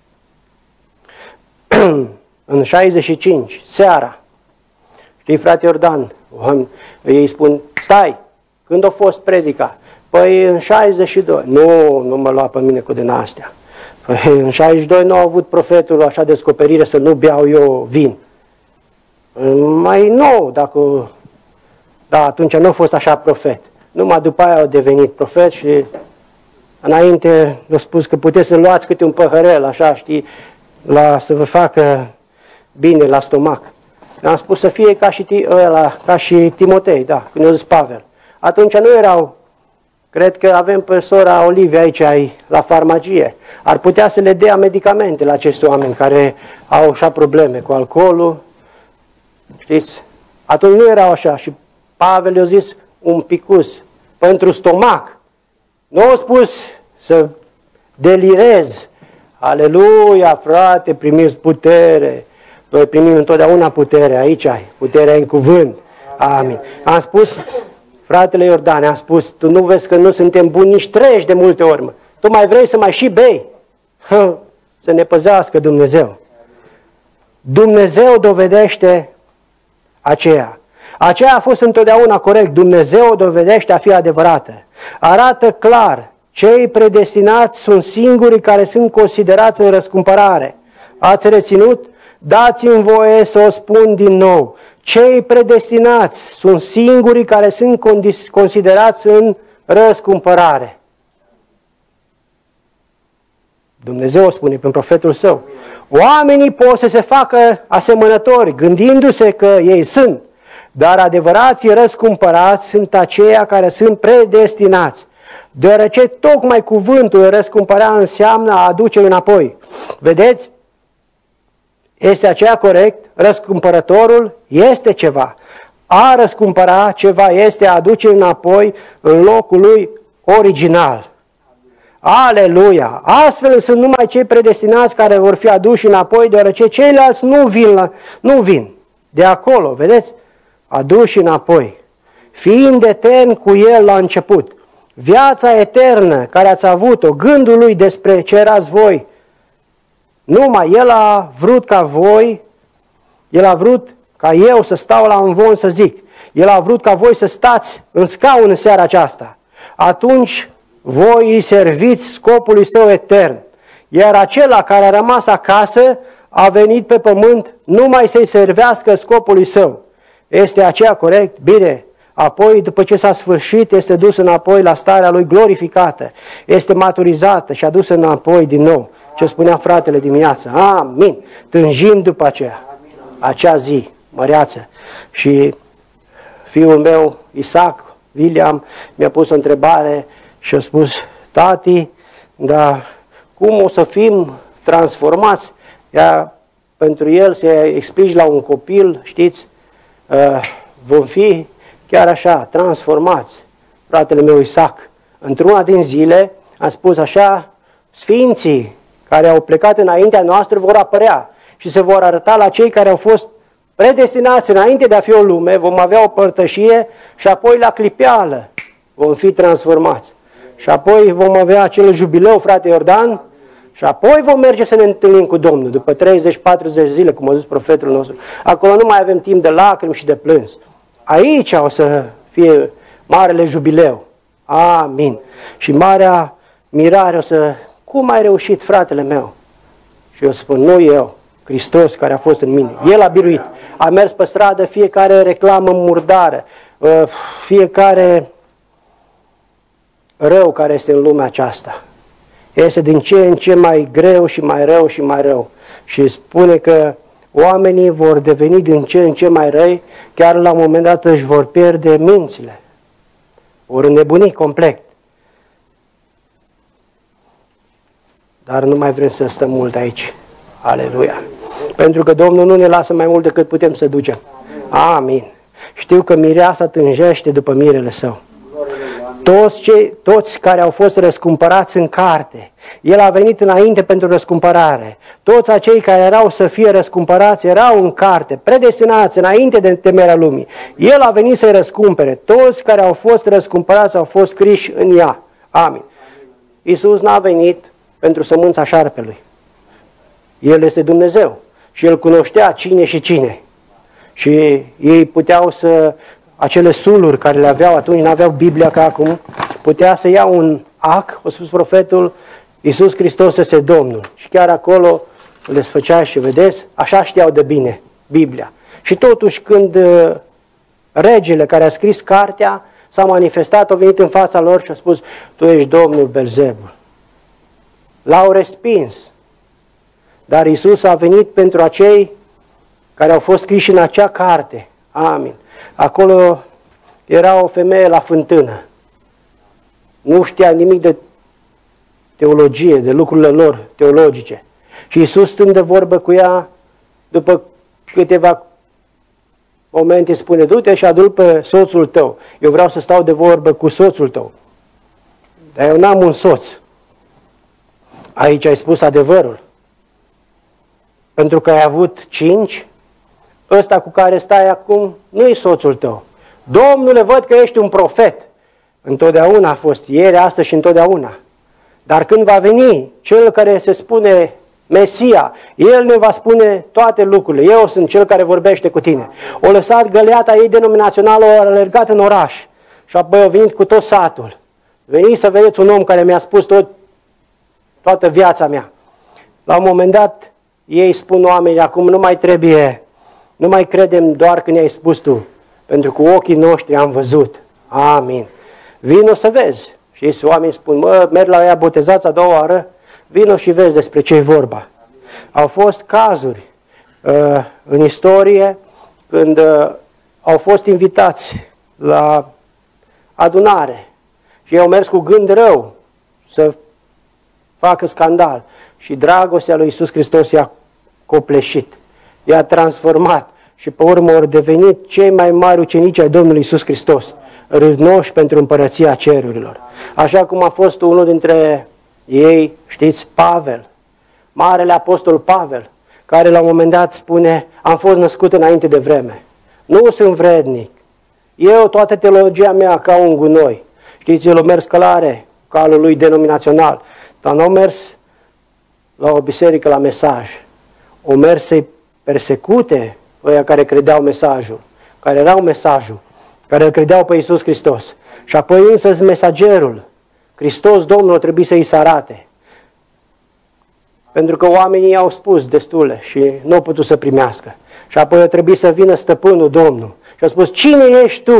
În 65, seara, știi, frate Iordan, ei spun, stai, când a fost predica? Păi în 62, nu mă lua pe mine cu din astea. Păi în 62 nu a avut profetul așa descoperire să nu beau eu vin. Mai nou, da, atunci nu a fost așa profet. Numai după aia a devenit profet și înainte le-a spus că puteți să luați câte un păhărel, așa, știi, să vă facă bine la stomac. Am spus să fie ca și Timotei, da, când i-a zis Pavel. Atunci nu erau, cred că avem pe sora Olivia aici la farmacie. Ar putea să le dea medicamente la acești oameni care au așa probleme cu alcoolul. Știți? Atunci nu erau așa și Pavel i-a zis un picus pentru stomac. Nu a spus să delirezi. Aleluia, frate, primiți putere. Noi primim întotdeauna putere, aici ai, puterea în cuvânt. Amin. Am spus, fratele Iordane, am spus, tu nu vezi că nu suntem buni, nici treci de multe ori, mă. Tu mai vrei să mai și bei? Să ne păzească Dumnezeu. Dumnezeu dovedește aceea. Aceea a fost întotdeauna corect. Dumnezeu o dovedește a fi adevărată. Arată clar, cei predestinați sunt singurii care sunt considerați în răscumpărare. Ați reținut? Dați-mi voie să o spun din nou. Cei predestinați sunt singurii care sunt considerați în răscumpărare. Dumnezeu o spune prin profetul său. Oamenii pot să se facă asemănători, gândindu-se că ei sunt, dar adevărații răscumpărați sunt aceia care sunt predestinați. Deoarece tocmai cuvântul răscumpăra înseamnă a aduce înapoi. Vedeți? Este aceea corect? Răscumpărătorul este ceva. A răscumpăra ceva este a aduce înapoi în locul lui original. Aleluia! Astfel sunt numai cei predestinați care vor fi aduși înapoi, deoarece ceilalți nu vin de acolo, vedeți? Aduși înapoi, fiind etern cu el la început. Viața eternă care ați avut-o, gândul lui despre ce erați voi, numai el a vrut ca voi, el a vrut ca eu să stau la învon să zic, el a vrut ca voi să stați în scaun în seara aceasta. Atunci voi îi serviți scopului său etern, iar acela care a rămas acasă a venit pe pământ numai să-i servească scopului său. Este aceea corect? Bine, apoi după ce s-a sfârșit este dus înapoi la starea lui glorificată, este maturizată și adusă înapoi din nou. Ce spunea fratele dimineață, amin, tânjim după acea zi măreață. Și fiul meu, Isaac, William, mi-a pus o întrebare și a spus, tati, dar cum o să fim transformați? Pentru el să explici la un copil, știți, vom fi chiar așa, transformați. Fratele meu Isaac, într-una din zile, a spus așa, sfinții care au plecat înaintea noastră vor apărea și se vor arăta la cei care au fost predestinați înainte de a fi o lume, vom avea o părtășie și apoi la clipeală vom fi transformați. Și apoi vom avea acel jubileu, frate Iordan, și apoi vom merge să ne întâlnim cu Domnul, după 30-40 zile, cum a zis profetul nostru. Acolo nu mai avem timp de lacrimi și de plâns. Aici o să fie marele jubileu. Amin. Și marea mirare o să... Cum ai reușit, fratele meu? Și eu spun, nu eu, Hristos care a fost în mine. El a biruit. A mers pe stradă, fiecare reclamă murdară, fiecare rău care este în lumea aceasta. Este din ce în ce mai greu și mai rău și mai rău. Și spune că oamenii vor deveni din ce în ce mai răi, chiar la un moment dat își vor pierde mințile. Vor înnebuni complet. Dar nu mai vrem să stăm mult aici. Aleluia! Pentru că Domnul nu ne lasă mai mult decât putem să ducem. Amin. Știu că mireasa tânjește după mirele său. Toți care au fost răscumpărați în carte, El a venit înainte pentru răscumpărare. Toți acei care erau să fie răscumpărați erau în carte, predestinați înainte de temerea lumii. El a venit să-i răscumpere. Toți care au fost răscumpărați au fost scriși în ea. Amin. Iisus n-a venit pentru sămânța șarpelui. El este Dumnezeu și El cunoștea cine și cine. Și ei puteau să, acele suluri care le aveau atunci, n-aveau Biblia ca acum, putea să ia un ac, a spus profetul, Iisus Hristos este Domnul. Și chiar acolo le desfăcea și vedeți, așa știau de bine Biblia. Și totuși când regele care a scris cartea s-a manifestat, a venit în fața lor și a spus, tu ești Domnul Belzebul. L-au respins. Dar Iisus a venit pentru acei care au fost scriși în acea carte. Amin. Acolo era o femeie la fântână. Nu știa nimic de teologie, de lucrurile lor teologice. Și Iisus, stând de vorbă cu ea, după câteva momente spune, du-te și adu-l pe soțul tău. Eu vreau să stau de vorbă cu soțul tău. Dar eu n-am un soț. Aici ai spus adevărul. Pentru că ai avut 5, ăsta cu care stai acum nu-i soțul tău. Domnule, văd că ești un profet. Întotdeauna a fost, ieri, astăzi și întotdeauna. Dar când va veni cel care se spune Mesia, El ne va spune toate lucrurile. Eu sunt cel care vorbește cu tine. O lăsat găleata ei denominațională, o alergat în oraș și apoi a venit cu tot satul. Veniți să vedeți un om care mi-a spus toată viața mea. La un moment dat, ei spun oamenii, acum nu mai credem doar când ai spus tu, pentru că ochii noștri am văzut. Amin. Vino să vezi. Și oamenii spun, merg la ea botezați a doua oară, vino și vezi despre ce e vorba. Au fost cazuri în istorie când au fost invitați la adunare și ei au mers cu gând rău să facă scandal. Și dragostea lui Iisus Hristos i-a copleșit, i-a transformat și pe urmă au devenit cei mai mari ucenici ai Domnului Iisus Hristos, râvnoși pentru împărăția cerurilor. Așa cum a fost unul dintre ei, știți, Pavel, marele apostol Pavel, care la un moment dat spune, am fost născut înainte de vreme, nu sunt vrednic, eu toată teologia mea ca un gunoi. Știți, el a mers călare, calul lui denominațional, dar nu a mers la o biserică la mesaj. O mers să-i persecute ăia care credeau mesajul, care erau mesajul, care îl credeau pe Iisus Hristos. Și apoi însăți mesagerul, Hristos Domnul, trebuie să-i se arate. Pentru că oamenii i-au spus destule și nu au putut să primească. Și apoi trebuie să vină stăpânul Domnul. Și a spus, cine ești tu?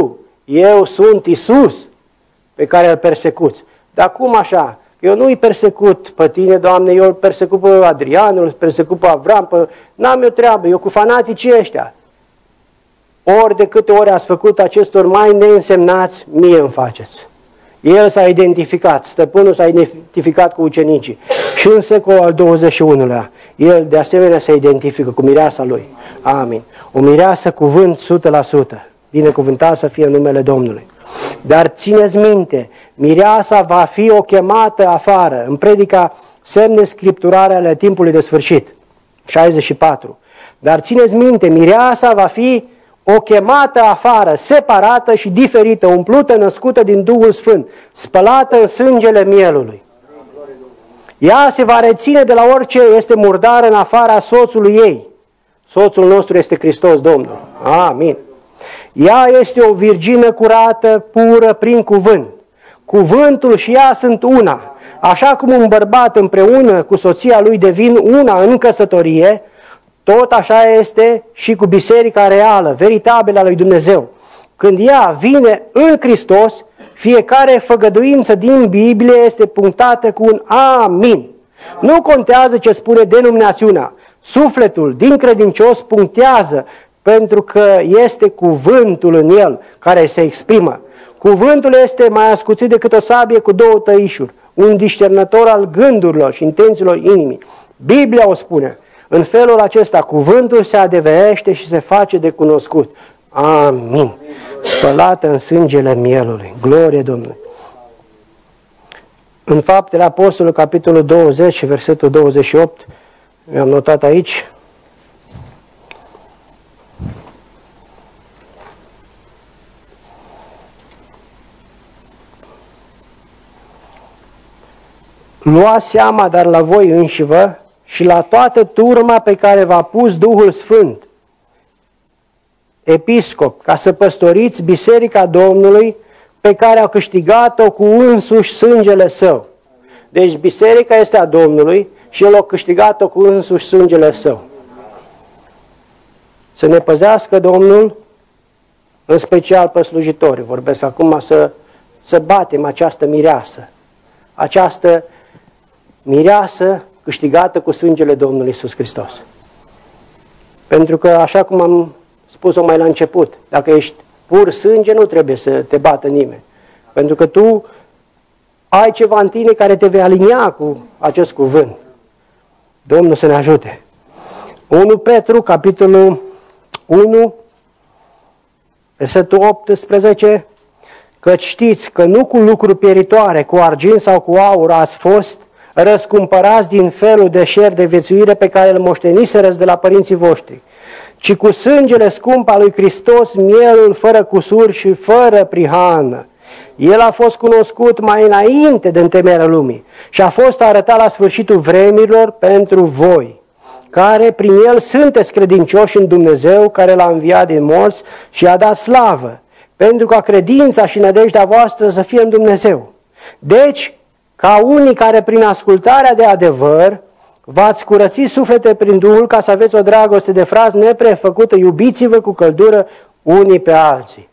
Eu sunt Iisus pe care îl persecuți. Dar cum așa? Eu nu îi persecut pe tine, Doamne, eu îl persecut pe Adrian, îl persecut pe Avram, n-am eu treabă, eu cu fanaticii ăștia. Ori de câte ori ați făcut acestor mai neînsemnați, mie îmi faceți. El s-a identificat, stăpânul s-a identificat cu ucenicii. Și în secolul al XXI-lea, el de asemenea se identifică cu mireasa lui. Amin. O mireasă cuvânt 100%. Binecuvântat să fie numele Domnului. Dar țineți minte, mireasa va fi o chemată afară. În predica Semne scripturare ale timpului de sfârșit, 64. Dar țineți minte, mireasa va fi o chemată afară, separată și diferită, umplută, născută din Duhul Sfânt, spălată în sângele mielului. Ea se va reține de la orice este murdară în afara soțului ei. Soțul nostru este Hristos Domnul. Amin. Ea este o virgină curată, pură, prin cuvânt. Cuvântul și ea sunt una. Așa cum un bărbat împreună cu soția lui devin una în căsătorie, tot așa este și cu biserica reală, veritabilă a lui Dumnezeu. Când ea vine în Hristos, fiecare făgăduință din Biblie este punctată cu un amin. Nu contează ce spune denominațiunea. Sufletul din credincios punctează pentru că este cuvântul în el care se exprimă. Cuvântul este mai ascuțit decât o sabie cu două tăișuri, un discernător al gândurilor și intențiilor inimii. Biblia o spune. În felul acesta, cuvântul se adeverește și se face de cunoscut. Amin. Spălată în sângele mielului. Glorie Domnului. În Faptele Apostolului, capitolul 20 și versetul 28, mi-am notat aici. Luați seama, dar la voi înșivă și la toată turma pe care v-a pus Duhul Sfânt, episcop, ca să păstoriți biserica Domnului pe care a câștigat-o cu însuși sângele său. Deci biserica este a Domnului și el a câștigat-o cu însuși sângele său. Să ne păzească Domnul, în special pe slujitori. Vorbesc acum să batem această mireasă. Această mireasă câștigată cu sângele Domnului Iisus Hristos. Pentru că, așa cum am spus-o mai la început, dacă ești pur sânge, nu trebuie să te bată nimeni. Pentru că tu ai ceva în tine care te vei alinia cu acest cuvânt. Domnul să ne ajute. 1 Petru, capitolul 1, versetul 18, căci știți că nu cu lucruri pieritoare, cu argint sau cu aur ați fost răscumpărați din felul de șer de viețuire pe care îl moșteniserăți de la părinții voștri, ci cu sângele scump al lui Hristos, mielul fără cusur și fără prihană. El a fost cunoscut mai înainte de întemeierea lumii și a fost arătat la sfârșitul vremilor pentru voi, care prin el sunteți credincioși în Dumnezeu, care l-a înviat din morți și a dat slavă, pentru ca credința și nădejdea voastră să fie în Dumnezeu. Deci, ca unii care prin ascultarea de adevăr v-ați curățit suflete prin Duhul ca să aveți o dragoste de frați neprefăcută, iubiți-vă cu căldură unii pe alții.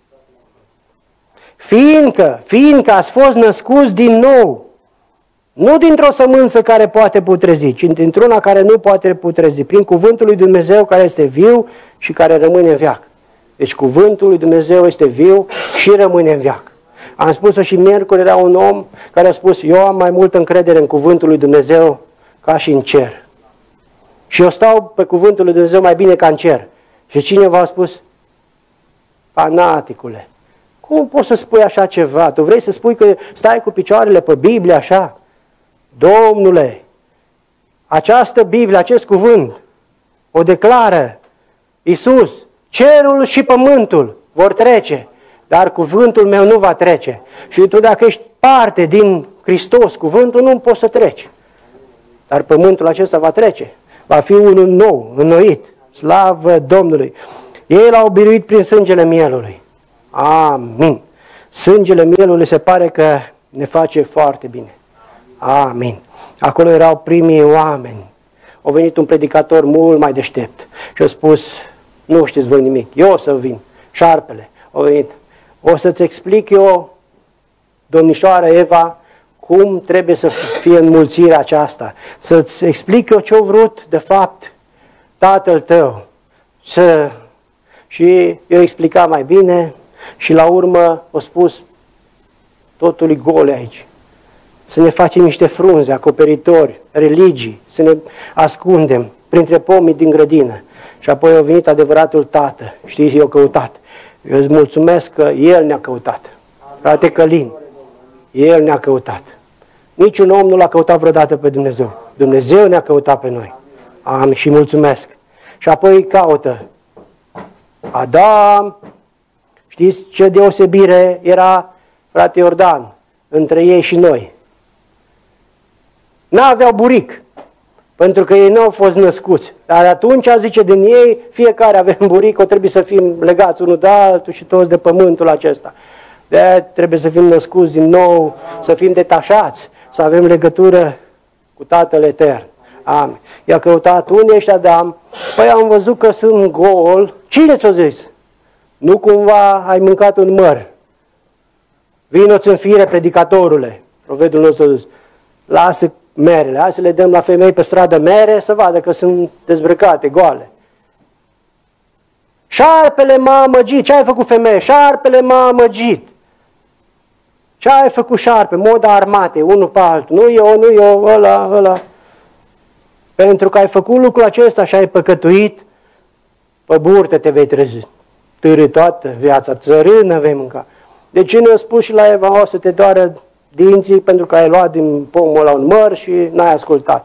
Fiindcă ați fost născuți din nou, nu dintr-o sămânță care poate putrezi, ci dintr-una care nu poate putrezi, prin cuvântul lui Dumnezeu care este viu și care rămâne în veac. Deci cuvântul lui Dumnezeu este viu și rămâne în veac. Am spus-o și miercuri, era un om care a spus, eu am mai multă încredere în cuvântul lui Dumnezeu ca și în cer. Și eu stau pe cuvântul lui Dumnezeu mai bine ca în cer. Și cineva a spus, fanaticule, cum poți să spui așa ceva? Tu vrei să spui că stai cu picioarele pe Biblie așa? Domnule, această Biblie, acest cuvânt, o declară Iisus, cerul și pământul vor trece, dar cuvântul meu nu va trece. Și tu dacă ești parte din Hristos, cuvântul nu poți să treci. Dar pământul acesta va trece. Va fi unul nou, înnoit. Slavă Domnului! Ei l-au biruit prin sângele mielului. Amin. Sângele mielului se pare că ne face foarte bine. Amin. Acolo erau primii oameni. A venit un predicator mult mai deștept și a spus, nu știți voi nimic, eu o să vin. Șarpele a venit, O să-ți explic eu, domnișoară Eva, cum trebuie să fie înmulțirea aceasta. Să-ți explic eu ce-a vrut, de fapt, tatăl tău. Și eu explica mai bine și la urmă a spus, totul e gol aici. Să ne facem niște frunze, acoperitori, religii, să ne ascundem printre pomii din grădină. Și apoi a venit adevăratul tată. Știți, eu căutat. Eu îți mulțumesc că El ne-a căutat. Frate Călin, El ne-a căutat. Niciun om nu l-a căutat vreodată pe Dumnezeu. Dumnezeu ne-a căutat pe noi. Amin și mulțumesc. Și apoi îi caută Adam. Știți ce deosebire era, frate Iordan, între ei și noi? N-aveau buric, pentru că ei nu au fost născuți. Dar atunci, zice, din ei, fiecare avem buric, o trebuie să fim legați unul de altul și toți de pământul acesta. De-aia trebuie să fim născuți din nou, să fim detașați, să avem legătură cu Tatăl Etern. Amin. I-a căutat unde ești, Adam? Păi am văzut că sunt gol. Cine ți-a zis? Nu cumva ai mâncat un măr? Vino-ți în fire, predicatorule. Profetul nostru a zis, lasă merele, hai să le dăm la femei pe stradă mere să vadă că sunt dezbrăcate, goale. Șarpele m-a amăgit. Ce ai făcut, femeie? Șarpele m-a amăgit. Ce ai făcut, șarpe? Moda armate, unul pe altul. Nu eu, ăla. Pentru că ai făcut lucrul acesta și ai păcătuit, pe burtă te vei trezi. Târâ toată viața, țărână vei mânca. De ce nu a spus și la Eva, o să te doară dinții pentru că ai luat din pomul ăla un măr și n-ai ascultat.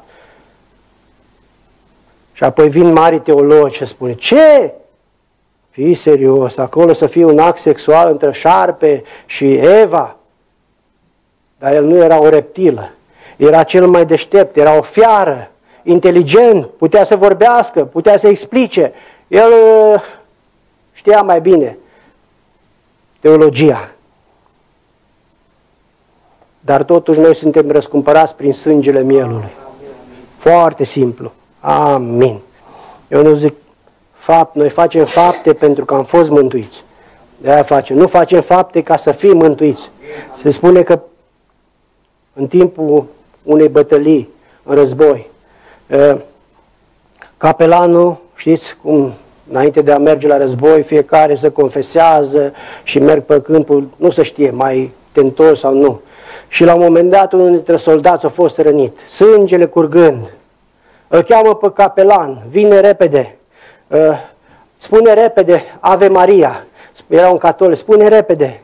Și apoi vin mari teologi și spune, ce? Fii serios, acolo să fie un act sexual între șarpe și Eva. Dar el nu era o reptilă, era cel mai deștept, era o fiară, inteligent, putea să vorbească, putea să explice. El știa mai bine teologia. Dar totuși noi suntem răscumpărați prin sângele mielului. Foarte simplu. Amin. Eu nu zic noi facem fapte pentru că am fost mântuiți. De-aia facem. Nu facem fapte ca să fim mântuiți. Se spune că în timpul unei bătălii, în război, capelanul, știți cum, înainte de a merge la război, fiecare se confesează și merg pe câmpul, nu se știe, mai te întorci sau nu. Și la un moment dat unul dintre soldați a fost rănit, sângele curgând. Îl cheamă pe capelan, vine repede, spune repede, Ave Maria, era un catolic, spune repede.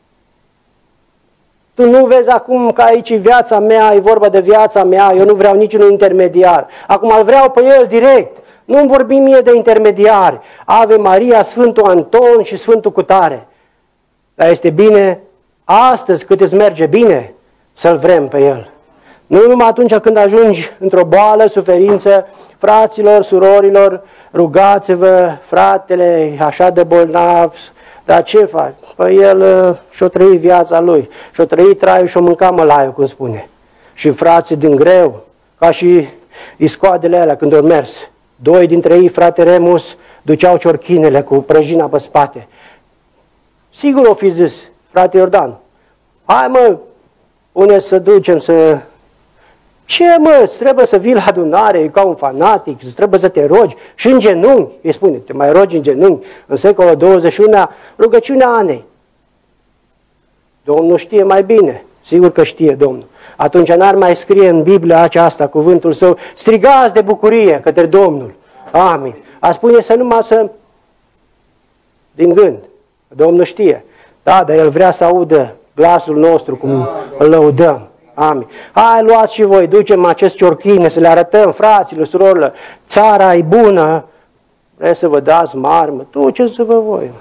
Tu nu vezi acum că aici e viața mea, e vorba de viața mea, eu nu vreau niciun intermediar. Acum îl vreau pe el direct, nu-mi vorbi mie de intermediari. Ave Maria, Sfântul Anton și Sfântul Cutare. Dar este bine astăzi cât îți merge bine să-l vrem pe el. Nu numai atunci când ajungi într-o boală, suferință, fraților, surorilor, rugați-vă, fratele, așa de bolnav, dar ce faci? Păi el și-o trăit viața lui, și-o trăit traiul și-o mânca mălaiul, cum spune. Și frații din greu, ca și iscoadele alea când au mers. Doi dintre ei, frate Remus, duceau ciorchinele cu prăjina pe spate. Sigur o fi zis, frate Iordan, hai mă, pune să ducem să... Ce mă, trebuie să vii la adunare ca un fanatic, trebuie să te rogi și în genunchi, îi spune, te mai rogi în genunchi, în secolul 21, rugăciunea Anei. Domnul știe mai bine, sigur că știe Domnul. Atunci n-ar mai scrie în Biblia aceasta cuvântul său, strigați de bucurie către Domnul. Amin. A spune să numai să... din gând. Domnul știe. Da, dar El vrea să audă glasul nostru cum îl lăudăm. Amin. Hai, luați și voi, ducem acest ciorchine să le arătăm fraților, surorilor, țara e bună, vreți să vă dați marmă, duceți-vă voi.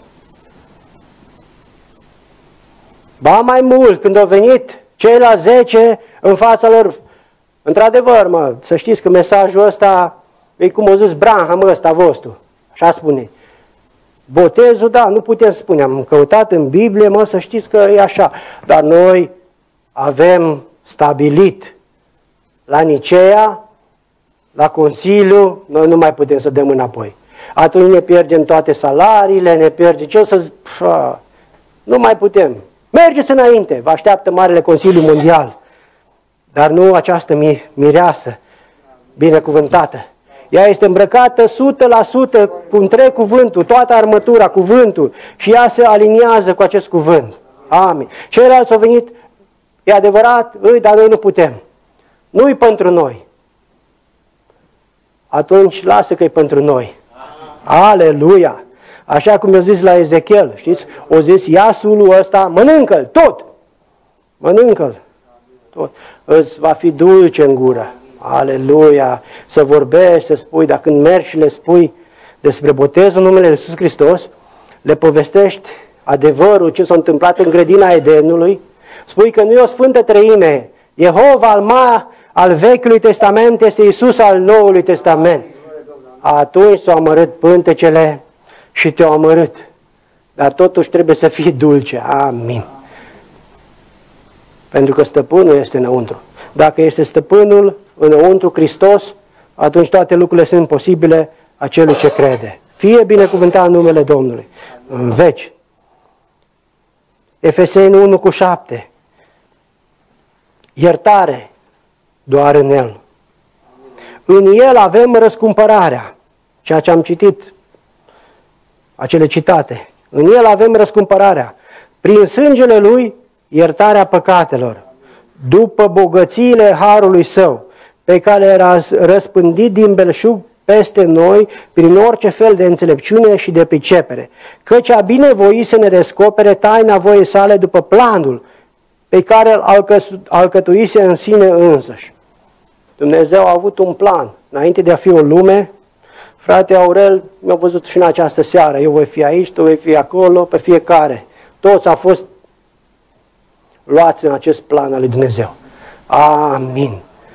Ba mai mult, când au venit ceilalți 10 în fața lor, într-adevăr, mă, să știți că mesajul ăsta e cum o zis Branham ăsta vostru, așa spune. Botezul, da, nu putem spune, am căutat în Biblie, mă, să știți că e așa, dar noi avem stabilit la Nicea, la Consiliu, noi nu mai putem să dăm înapoi. Atunci ne pierdem toate salariile, ne pierdem, ce o să zic, Nu mai putem. Mergeți înainte, vă așteaptă Marele Consiliu Mondial. Dar nu această mireasă binecuvântată. Ea este îmbrăcată 100% cu întreg cuvântul, toată armătura, cuvântul, și ea se aliniază cu acest cuvânt. Amin. Ceilalți au venit, e adevărat, dar noi nu putem. Nu-i pentru noi. Atunci lasă că e pentru noi. Aleluia! Așa cum i-a zis la Ezechiel, știți? O zis, ia sulul ăsta, mănâncă-l, tot! Mănâncă-l, tot. Îți va fi dulce în gură. Aleluia! Să vorbești, să spui, dacă când mergi și le spui despre botezul în numele Lui Iisus Hristos, le povestești adevărul ce s-a întâmplat în grădina Edenului, spui că nu e o Sfântă Treime, Jehova al Vechiului Testament este Iisus al Noului Testament. Atunci s-au amărât pântecele și te-au amărât. Dar totuși trebuie să fie dulce. Amin. Pentru că stăpânul este înăuntru. Dacă este stăpânul înăuntru Hristos, atunci toate lucrurile sunt posibile acelui ce crede. Fie binecuvântat numele Domnului în veci. Efeseni 1:7. Iertare doar în El. În El avem răscumpărarea. Ceea ce am citit, acele citate. În El avem răscumpărarea. Prin sângele Lui, iertarea păcatelor. După bogățiile harului Său, pe care era răspândit din belșug peste noi, prin orice fel de înțelepciune și de pricepere. Căci a binevoit să ne descopere taina voiei sale după planul pe care îl alcătuise în sine însăși. Dumnezeu a avut un plan. Înainte de a fi o lume, frate Aurel mi-a văzut și în această seară. Eu voi fi aici, tu vei fi acolo, pe fiecare. Toți au fost luați în acest plan al lui Dumnezeu. Amin.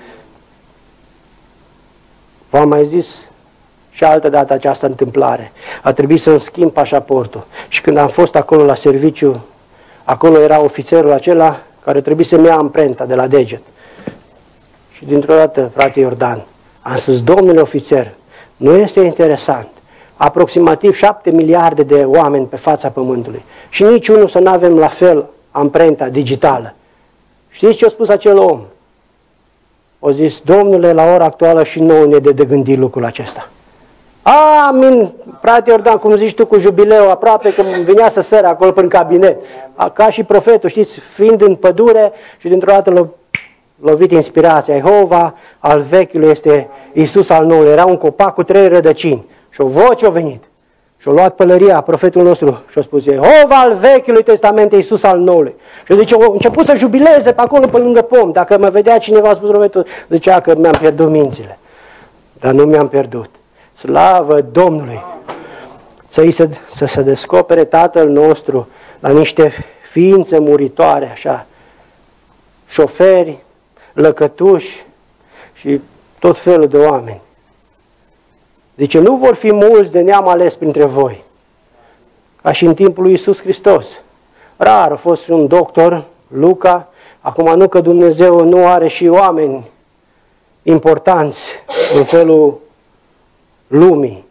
V-am mai zis și altă dată această întâmplare. A trebuit să-mi schimb pașaportul. Și când am fost acolo la serviciu, acolo era ofițerul acela care trebuie să-mi ia amprenta de la deget. Și dintr-o dată, frate Iordan, am spus, domnule ofițer, nu este interesant. Aproximativ 7 miliarde de oameni pe fața pământului. Și niciunul să nu avem la fel amprenta digitală. Știți ce a spus acel om? O zis, domnule, la ora actuală și nouă ne de gândi lucrul acesta. Amin, frate Iordan, cum zici tu cu jubileu, aproape că vinea să sără acolo prin cabinet. Ca și profetul, știți, fiind în pădure și dintr-o dată l-a lovit inspirația. Jehova al vechiului este Iisus al noului. Era un copac cu 3 rădăcini și o voce a venit. Și-a luat pălăria, profetul nostru, și-a spus, Jehova al Vechiului Testament, Iisus al Noului. Și zice, a început să jubileze pe acolo, pe lângă pom. Dacă mă vedea cineva, a spus profetul, zicea că mi-am pierdut mințile. Dar nu mi-am pierdut. Slavă Domnului! Să se descopere Tatăl nostru la niște ființe muritoare, așa, șoferi, lăcătuși și tot felul de oameni. Zice, nu vor fi mulți de neam ales printre voi, ca și în timpul lui Iisus Hristos. Rar a fost și un doctor, Luca, acum nu că Dumnezeu nu are și oameni importanți în felul lumii.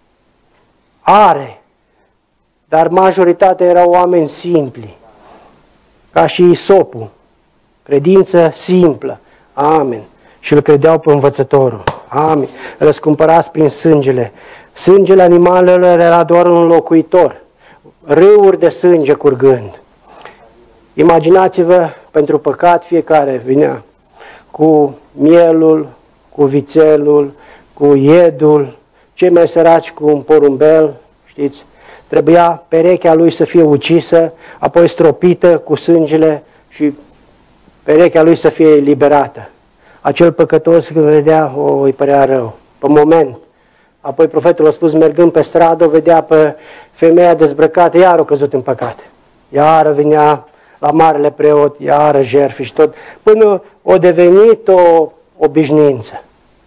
Are, dar majoritatea erau oameni simpli, ca și Isopul, credință simplă. Amen. Și îl credeau pe învățătorul. Amin. Răscumpărați prin sângele. Sângele animalelor era doar un locuitor. Râuri de sânge curgând. Imaginați-vă, pentru păcat fiecare vinea cu mielul, cu vițelul, cu iedul, cei mai săraci cu un porumbel, știți? Trebuia perechea lui să fie ucisă, apoi stropită cu sângele și perechea lui să fie eliberată. Acel păcătos când vedea, îi părea rău, pe moment. Apoi profetul a spus, mergând pe stradă, o vedea pe femeia dezbrăcată, iar a căzut în păcat. Iar venea la marele preot, iară jertfe și tot, până a devenit o obișnuință.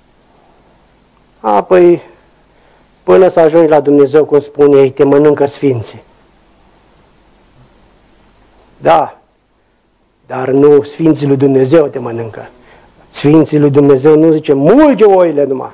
Apoi, până să ajungi la Dumnezeu, cum spune ei, te mănâncă sfinții. Da, dar nu sfinții lui Dumnezeu te mănâncă. Sfinții lui Dumnezeu nu zice, mulge oile numai,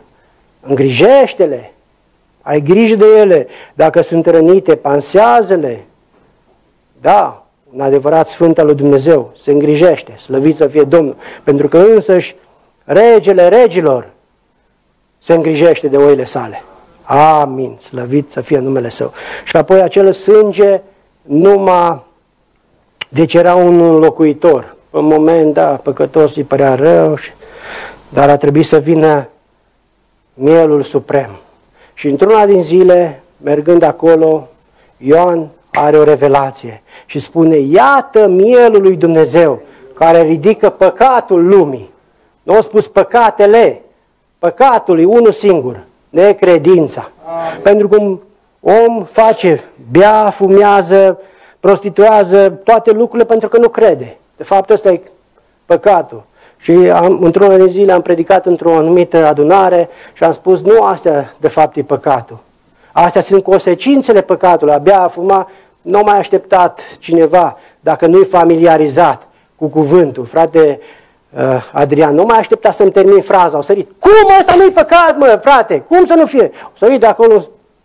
îngrijește-le, ai grijă de ele, dacă sunt rănite, pansează-le. Da, un adevărat sfânt al lui Dumnezeu se îngrijește, slăvit să fie Domnul, pentru că însăși regele regilor se îngrijește de oile sale. Amin, slăvit să fie numele Său. Și apoi acel sânge numai, deci era un locuitor. În moment, da, păcătos îi părea rău, dar a trebuit să vină mielul suprem. Și într-una din zile, mergând acolo, Ioan are o revelație și spune, iată mielul lui Dumnezeu care ridică păcatul lumii. Nu a spus păcatele, păcatul e unul singur, necredința. Pentru că un om face, bea, fumează, prostituează, toate lucrurile pentru că nu crede. De fapt, ăsta e păcatul. Și într-una din zile am predicat într-o anumită adunare și am spus, nu astea de fapt e păcatul. Astea sunt consecințele păcatului. Abia a fuma, nu mai așteptat cineva, dacă nu e familiarizat cu cuvântul. Frate Adrian, nu mai aștepta să-mi termin fraza, au sărit. Cum ăsta nu-i păcat, mă, frate? Cum să nu fie? Au sărit de acolo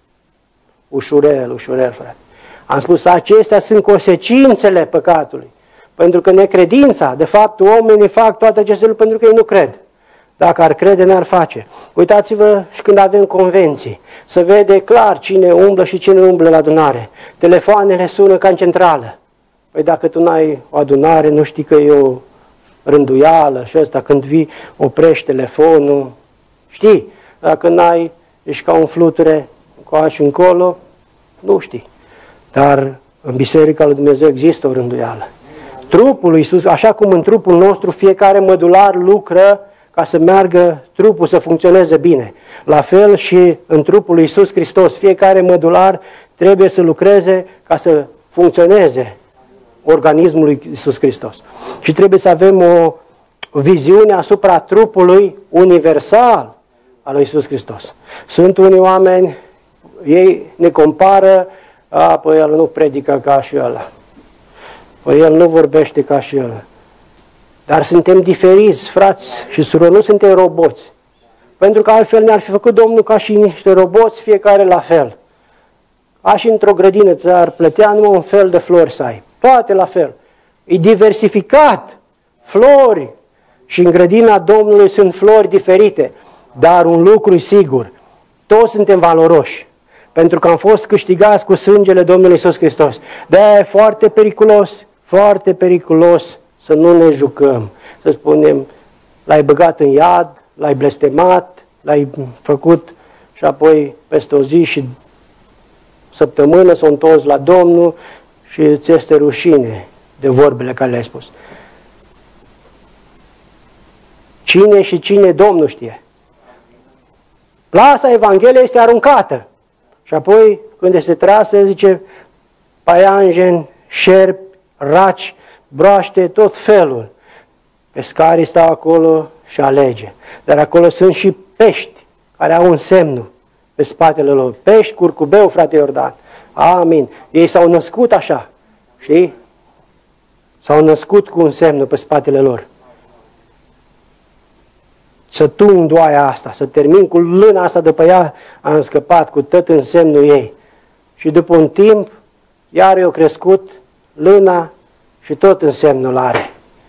ușurel, ușurel, frate. Am spus, acestea sunt consecințele păcatului. Pentru că necredința, de fapt, oamenii fac toate aceste lucruri pentru că ei nu cred. Dacă ar crede, n-ar face. Uitați-vă și când avem convenții, să vede clar cine umblă și cine umblă la adunare. Telefoanele sună ca în centrală. Păi dacă tu n-ai o adunare, nu știi că e o rânduială și ăsta, când vii, oprești telefonul. Știi? Dacă n-ai, ești ca un fluture, încoa și încolo, nu știi. Dar în Biserica lui Dumnezeu există o rânduială. Trupul lui Iisus, așa cum în trupul nostru fiecare mădular lucră ca să meargă trupul să funcționeze bine. La fel și în trupul lui Iisus Hristos, fiecare mădular trebuie să lucreze ca să funcționeze organismul lui Iisus Hristos. Și trebuie să avem o viziune asupra trupului universal al lui Iisus Hristos. Sunt unii oameni, ei ne compară, păi el nu predică ca și ăla. Păi el nu vorbește ca și ăla. Dar suntem diferiți, frați și surori, nu suntem roboți. Pentru că altfel ne-ar fi făcut Domnul ca și niște roboți, fiecare la fel. Ca și într-o grădină ți-ar plătea numai un fel de flori să ai. Toate la fel. E diversificat. Flori. Și în grădina Domnului sunt flori diferite. Dar un lucru e sigur. Toți suntem valoroși. Pentru că am fost câștigați cu sângele Domnului Iisus Hristos. De-aia e foarte periculos să nu ne jucăm. Să spunem, l-ai băgat în iad, l-ai blestemat, l-ai făcut și apoi peste o zi și săptămână s-o întors la Domnul și ți este rușine de vorbele care le-ai spus. Cine și cine Domnul știe. Plasa Evangheliei este aruncată. Și apoi, când este trasă, zice, paianjeni, șerpi, raci, broaște, tot felul. Pescarii stau acolo și alege. Dar acolo sunt și pești, care au un semn pe spatele lor. Pești, curcubeu, frate Iordan. Amin. Ei s-au născut așa, știi? S-au născut cu un semn pe spatele lor. Să tund oaia asta, să termin cu lâna asta de pe ea, am scăpat cu tot însemnul ei. Și după un timp, iar eu crescut lâna și tot însemnul are.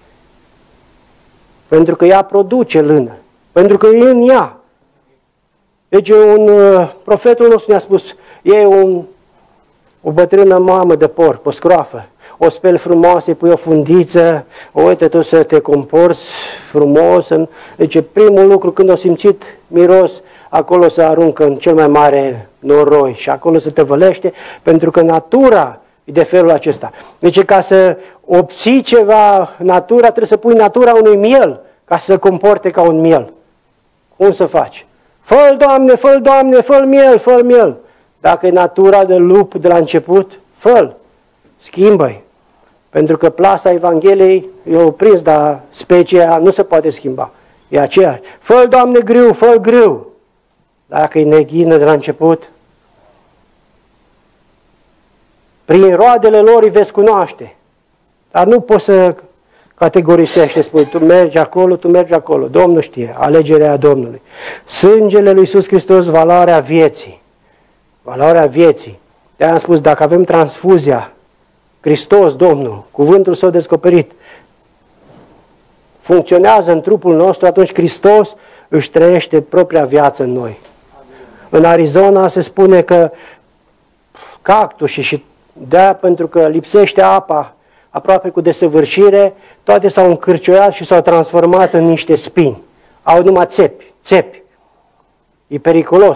Pentru că ea produce lână. Pentru că e în ea. Deci profetul nostru ne-a spus, e o bătrână mamă de porc, o scroafă. O speli frumos, îi pui o fundiță, uite tu să te comporți frumos. Deci primul lucru când o simțit miros, acolo se aruncă în cel mai mare noroi și acolo se tăvălește, pentru că natura e de felul acesta. Deci ca să obții ceva natura, trebuie să pui natura unui miel, ca să se comporte ca un miel. Cum să faci? Fă-l, Doamne, fă-l, Doamne, fă-l miel, fă-l miel. Dacă e natura de lup de la început, fă-l, schimbă-i. Pentru că plasa Evangheliei e oprins, dar specia nu se poate schimba. E aceeași. Fă-l, Doamne, grâu, fă-l grâu. Dacă e neghină de la început, prin roadele lor îi veți cunoaște. Dar nu poți să categorisești, spui, tu mergi acolo, tu mergi acolo. Domnul știe, alegerea Domnului. Sângele lui Iisus Hristos, valoarea vieții. Valoarea vieții. De-aia am spus, dacă avem transfuzia Hristos, Domnul, cuvântul Său descoperit, funcționează în trupul nostru, atunci Hristos își trăiește propria viață în noi. În Arizona se spune că cactușii și de-aia pentru că lipsește apa aproape cu desăvârșire, toate s-au încârcioiat și s-au transformat în niște spini. Au numai țepi. E periculos.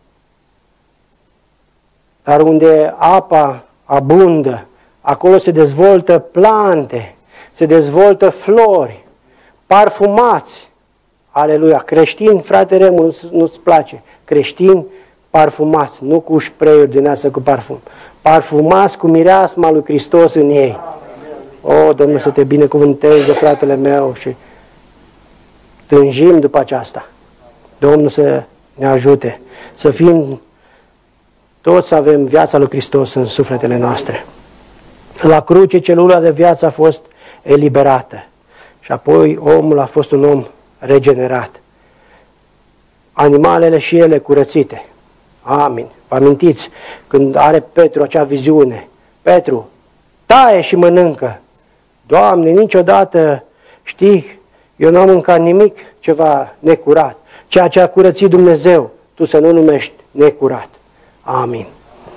Dar unde apa abundă, acolo se dezvoltă plante, se dezvoltă flori, parfumați. Aleluia! Creștini, frate Remu, nu-ți place. Creștini parfumați, nu cu spray-uri din astea cu parfum. Parfumați cu mireasma lui Hristos în ei. O, Domnul să te binecuvânteze, fratele meu, și tânjim după aceasta. Domnul să ne ajute, să fim, toți să avem viața lui Hristos în sufletele noastre. La cruce, celula de viață a fost eliberată și apoi omul a fost un om regenerat. Animalele și ele curățite. Amin. Vă amintiți când are Petru acea viziune? Petru, taie și mănâncă. Doamne, niciodată, știi, eu n-am mâncat nimic ceva necurat. Ceea ce a curățit Dumnezeu, tu să nu numești necurat. Amin.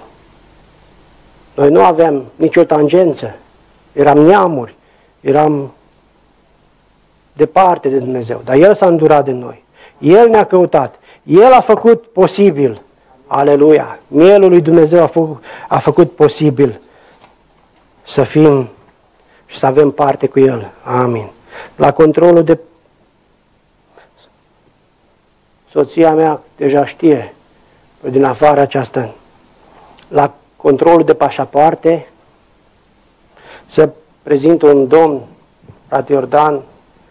Noi nu aveam nicio tangență. Eram neamuri, eram departe de Dumnezeu. Dar El s-a îndurat de noi. El ne-a căutat. El a făcut posibil. Aleluia! Mielul lui Dumnezeu a făcut posibil să fim și să avem parte cu El. Amin. La controlul de... Soția mea deja știe, din afară aceasta. La controlul de pașapoarte se prezintă un domn, frate Iordan,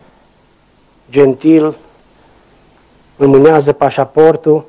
gentil, înmânează pașaportul,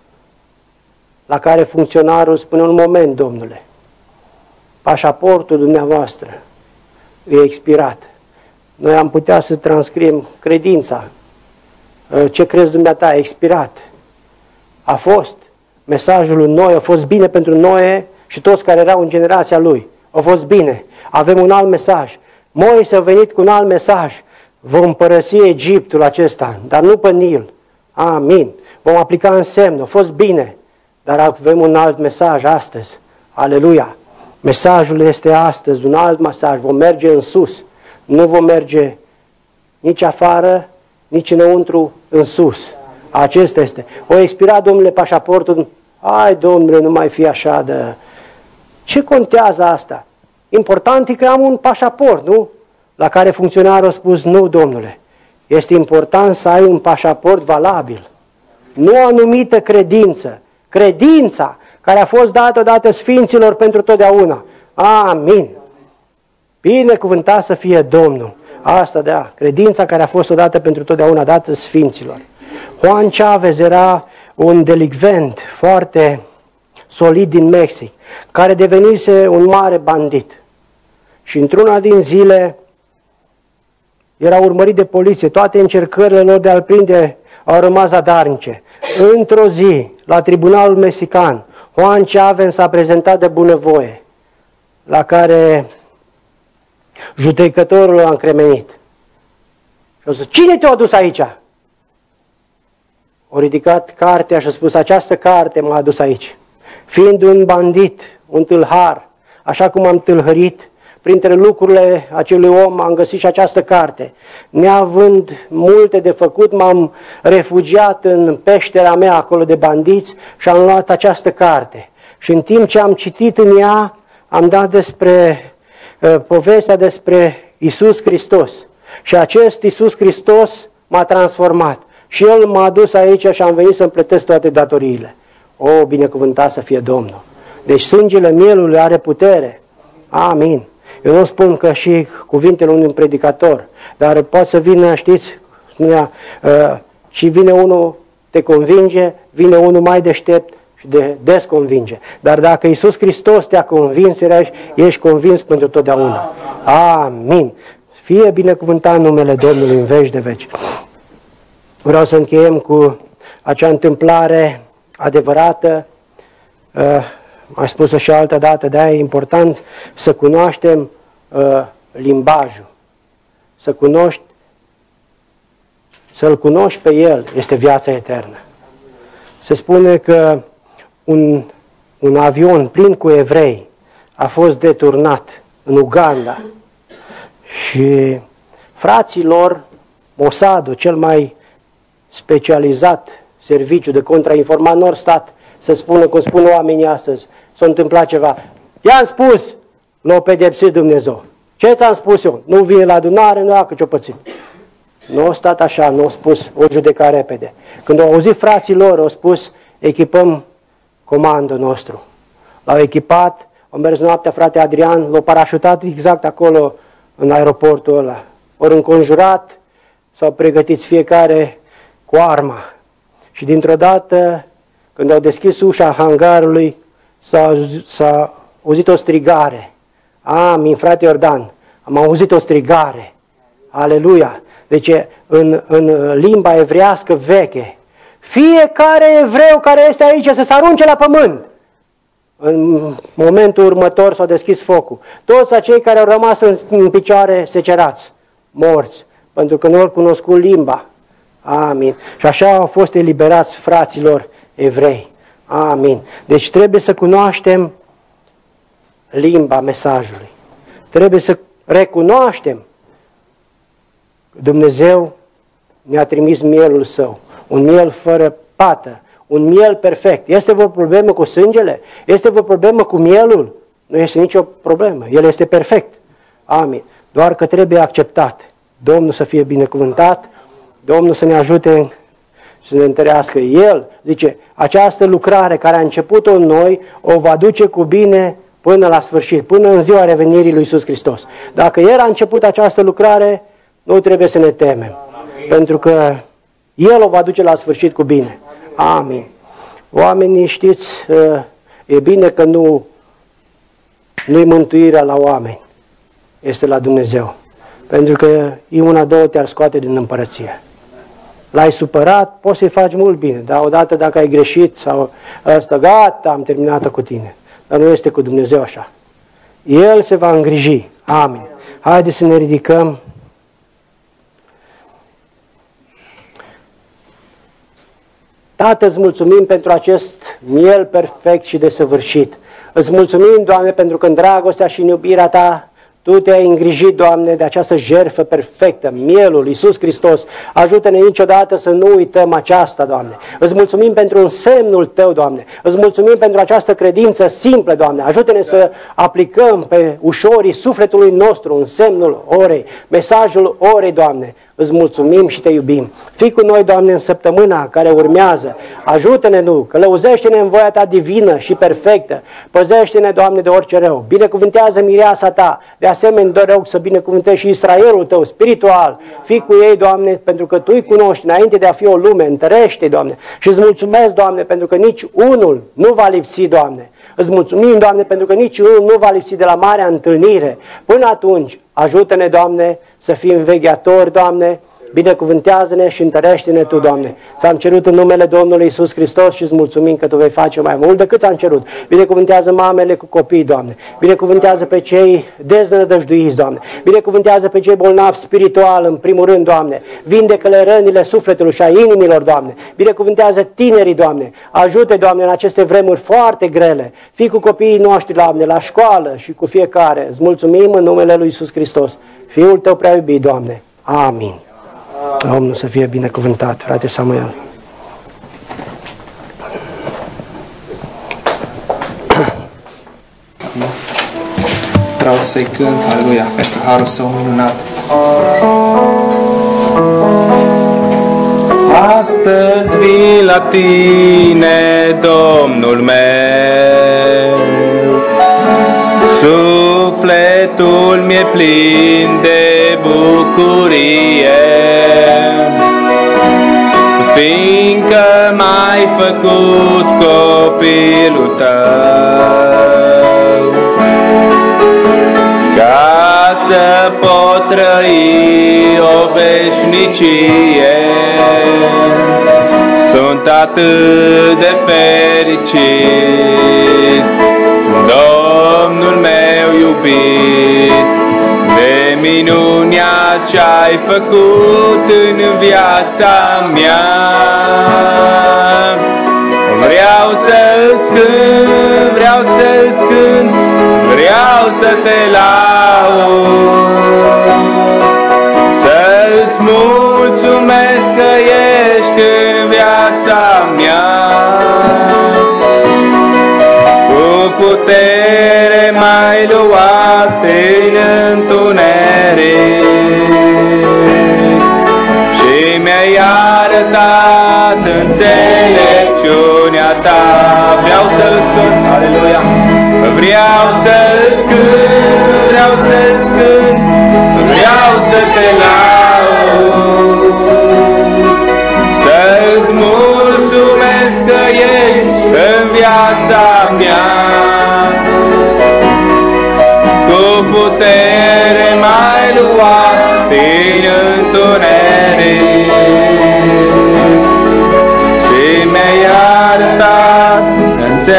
la care funcționarul spune: un moment, domnule, pașaportul dumneavoastră e expirat. Noi am putea să transcriem credința. Ce crezi dumneata? Expirat. A fost. Mesajul lui Noe a fost bine pentru Noe și toți care erau în generația lui. A fost bine. Avem un alt mesaj. Moise a venit cu un alt mesaj. Vom părăsi Egiptul acesta, dar nu pe Nil. Amin. Vom aplica însemnul. A fost bine. Dar avem un alt mesaj astăzi. Aleluia. Mesajul este astăzi un alt mesaj. Vom merge în sus. Nu vom merge nici afară, nici înăuntru, în sus. Acesta este. O expirat, domnule, pașaportul. Hai, domnule, nu mai fi așa de... Ce contează asta? Important e că am un pașaport, nu? La care funcționarul a spus: nu, domnule. Este important să ai un pașaport valabil. Nu o anumită credință. Credința care a fost dată odată sfinților pentru totdeauna. Amin. Binecuvântat să fie Domnul. Asta, da, credința care a fost odată pentru totdeauna dată sfinților. Juan Chavez era un delicvent foarte solid din Mexic, care devenise un mare bandit. Și într-una din zile era urmărit de poliție. Toate încercările lor de a-l prinde au rămas zadarnice. Într-o zi, la tribunalul mexican, Juan Chavez s-a prezentat de bunăvoie, la care judecătorul l-a încremenit. Și a zis: cine te-a adus aici? A ridicat cartea și a spus: această carte m-a adus aici. Fiind un bandit, un tâlhar, așa cum am tâlhărit, printre lucrurile acelui om am găsit și această carte. Neavând multe de făcut, m-am refugiat în peștera mea acolo de bandiți și am luat această carte. Și în timp ce am citit în ea, am dat despre povestea despre Iisus Hristos. Și acest Iisus Hristos m-a transformat. Și El m-a adus aici și am venit să-mi plătesc toate datoriile. O, binecuvântat să fie Domnul! Deci sângele mielului are putere. Amin. Eu nu spun că și cuvintele unui predicator, dar poate să vină, știți, și vine unul, te convinge, vine unul mai deștept și desconvinge. Dar dacă Iisus Hristos te-a convins, ești convins pentru totdeauna. Amin. Fie binecuvântat numele Domnului în veci de veci. Vreau să încheiem cu acea întâmplare adevărată. mai spus-o și altă dată, de-aia e important să cunoaștem limbajul, să-L cunoști pe El, este viața eternă. Se spune că un avion plin cu evrei a fost deturnat în Uganda și frații lor, Mossadul, cel mai specializat serviciu de contrainformat în ori stat, să spună cum spun oamenii astăzi, s-a întâmplat ceva. I-am spus, l-a pedepsit Dumnezeu. Ce ți-am spus eu? Nu vine la adunare, nu că ce-o pățit. Nu a stat așa, nu a spus, o judeca repede. Când au auzit frații lor, au spus, echipăm comandul nostru. L-au echipat, au mers noaptea, frate Adrian, l-au parașutat exact acolo, în aeroportul ăla. Ori înconjurat, s-au pregătit fiecare cu arma. Și dintr-o dată, când au deschis ușa hangarului, s-a auzit o strigare. Amin, frate Iordan, am auzit o strigare. Aleluia! Deci în limba evrească veche, fiecare evreu care este aici să se arunce la pământ. În momentul următor s-a deschis focul. Toți acei care au rămas în picioare secerați, morți, pentru că nu au cunoscut limba. Amin. Și așa au fost eliberați fraților evrei. Amin. Deci trebuie să cunoaștem limba mesajului. Trebuie să recunoaștem Dumnezeu ne-a trimis mielul Său, un miel fără pată, un miel perfect. Este vreo problemă cu sângele? Este vreo problemă cu mielul? Nu este nicio problemă, el este perfect. Amin. Doar că trebuie acceptat. Domnul să fie binecuvântat, Domnul să ne ajute să ne întărească. El zice, această lucrare care a început-o în noi, o va duce cu bine până la sfârșit, până în ziua revenirii lui Iisus Hristos. Dacă El a început această lucrare, nu trebuie să ne temem, pentru că El o va duce la sfârșit cu bine. Amin. Oamenii, știți, e bine că nu-i mântuirea la oameni, este la Dumnezeu. Pentru că e una, două te-ar scoate din împărăție. L-ai supărat, poți să-i faci mult bine, dar odată dacă ai greșit sau ăsta, gata, am terminat cu tine. Dar nu este cu Dumnezeu așa. El se va îngriji. Amin. Haideți să ne ridicăm. Tată, îți mulțumim pentru acest miel perfect și desăvârșit. Îți mulțumim, Doamne, pentru că în dragostea și în iubirea Ta, Tu te-ai îngrijit, Doamne, de această jertfă perfectă, mielul, Iisus Hristos. Ajută-ne niciodată să nu uităm aceasta, Doamne. Îți mulțumim pentru însemnul Tău, Doamne. Îți mulțumim pentru această credință simplă, Doamne. Ajută-ne să aplicăm pe ușorii sufletului nostru însemnul orei, mesajul orei, Doamne. Îți mulțumim și Te iubim. Fii cu noi, Doamne, în săptămâna care urmează. Ajută-ne, Nu, călăuzește-ne în voia Ta divină și perfectă. Păzește-ne, Doamne, de orice rău. Binecuvântează mireasa Ta. De asemenea, îți rog să binecuvântezi și Israelul Tău spiritual. Fii cu ei, Doamne, pentru că Tu îi cunoști înainte de a fi o lume. Întărește, Doamne. Și îți mulțumesc, Doamne, pentru că nici unul nu va lipsi, Doamne. Îți mulțumim, Doamne, pentru că nici unul nu va lipsi de la marea întâlnire. Până atunci, ajută-ne, Doamne, să fim vegheatori, Doamne, binecuvântează-ne și întărește-ne Tu, Doamne. Ți-am cerut în numele Domnului Iisus Hristos și îți mulțumim că Tu vei face mai mult decât ți-am cerut. Binecuvântează mamele cu copii, Doamne. Binecuvântează pe cei deznădăjduiți, Doamne. Binecuvântează pe cei bolnavi spiritual, în primul rând, Doamne. Vindecă-le rănile sufletului și a inimilor, Doamne. Binecuvântează tinerii, Doamne. Ajută, Doamne, în aceste vremuri foarte grele. Fii cu copiii noștri, Doamne, la școală și cu fiecare. Îți mulțumim în numele Lui Iisus Hristos. Fiul Tău prea iubit, Doamne. Amin. Domnul să fie binecuvântat, frate Samuel. Vreau să-i cânt, aleluia, pentru harul Său minunat. Astăzi vin la Tine, Domnul meu, sufletul mi-e plin de bucurie, fiindcă m-ai făcut copilul Tău, ca să pot trăi o veșnicie Sunt atât de fericit, Domnul meu iubit, de minunea ce-ai făcut în viața mea. Vreau să-ți cânt, vreau să-ți cânt, vreau să te laud, să-ți mulțumesc că ești în viața mea. Cu putere m-ai luat din întuneric și mi-ai arătat înțelepciunea ta. Vreau să-ți cânt, aleluia, vreau să-ți cânt, vreau să-ți cânt, vreau să te laud, să-ți mulțumesc că ești în viața mea. Cu putere m-ai luat din întuneric și mi-ai arătat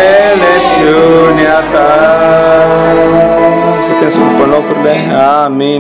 înțelepciunea ta. Putem să ocupăm locurile? Amin.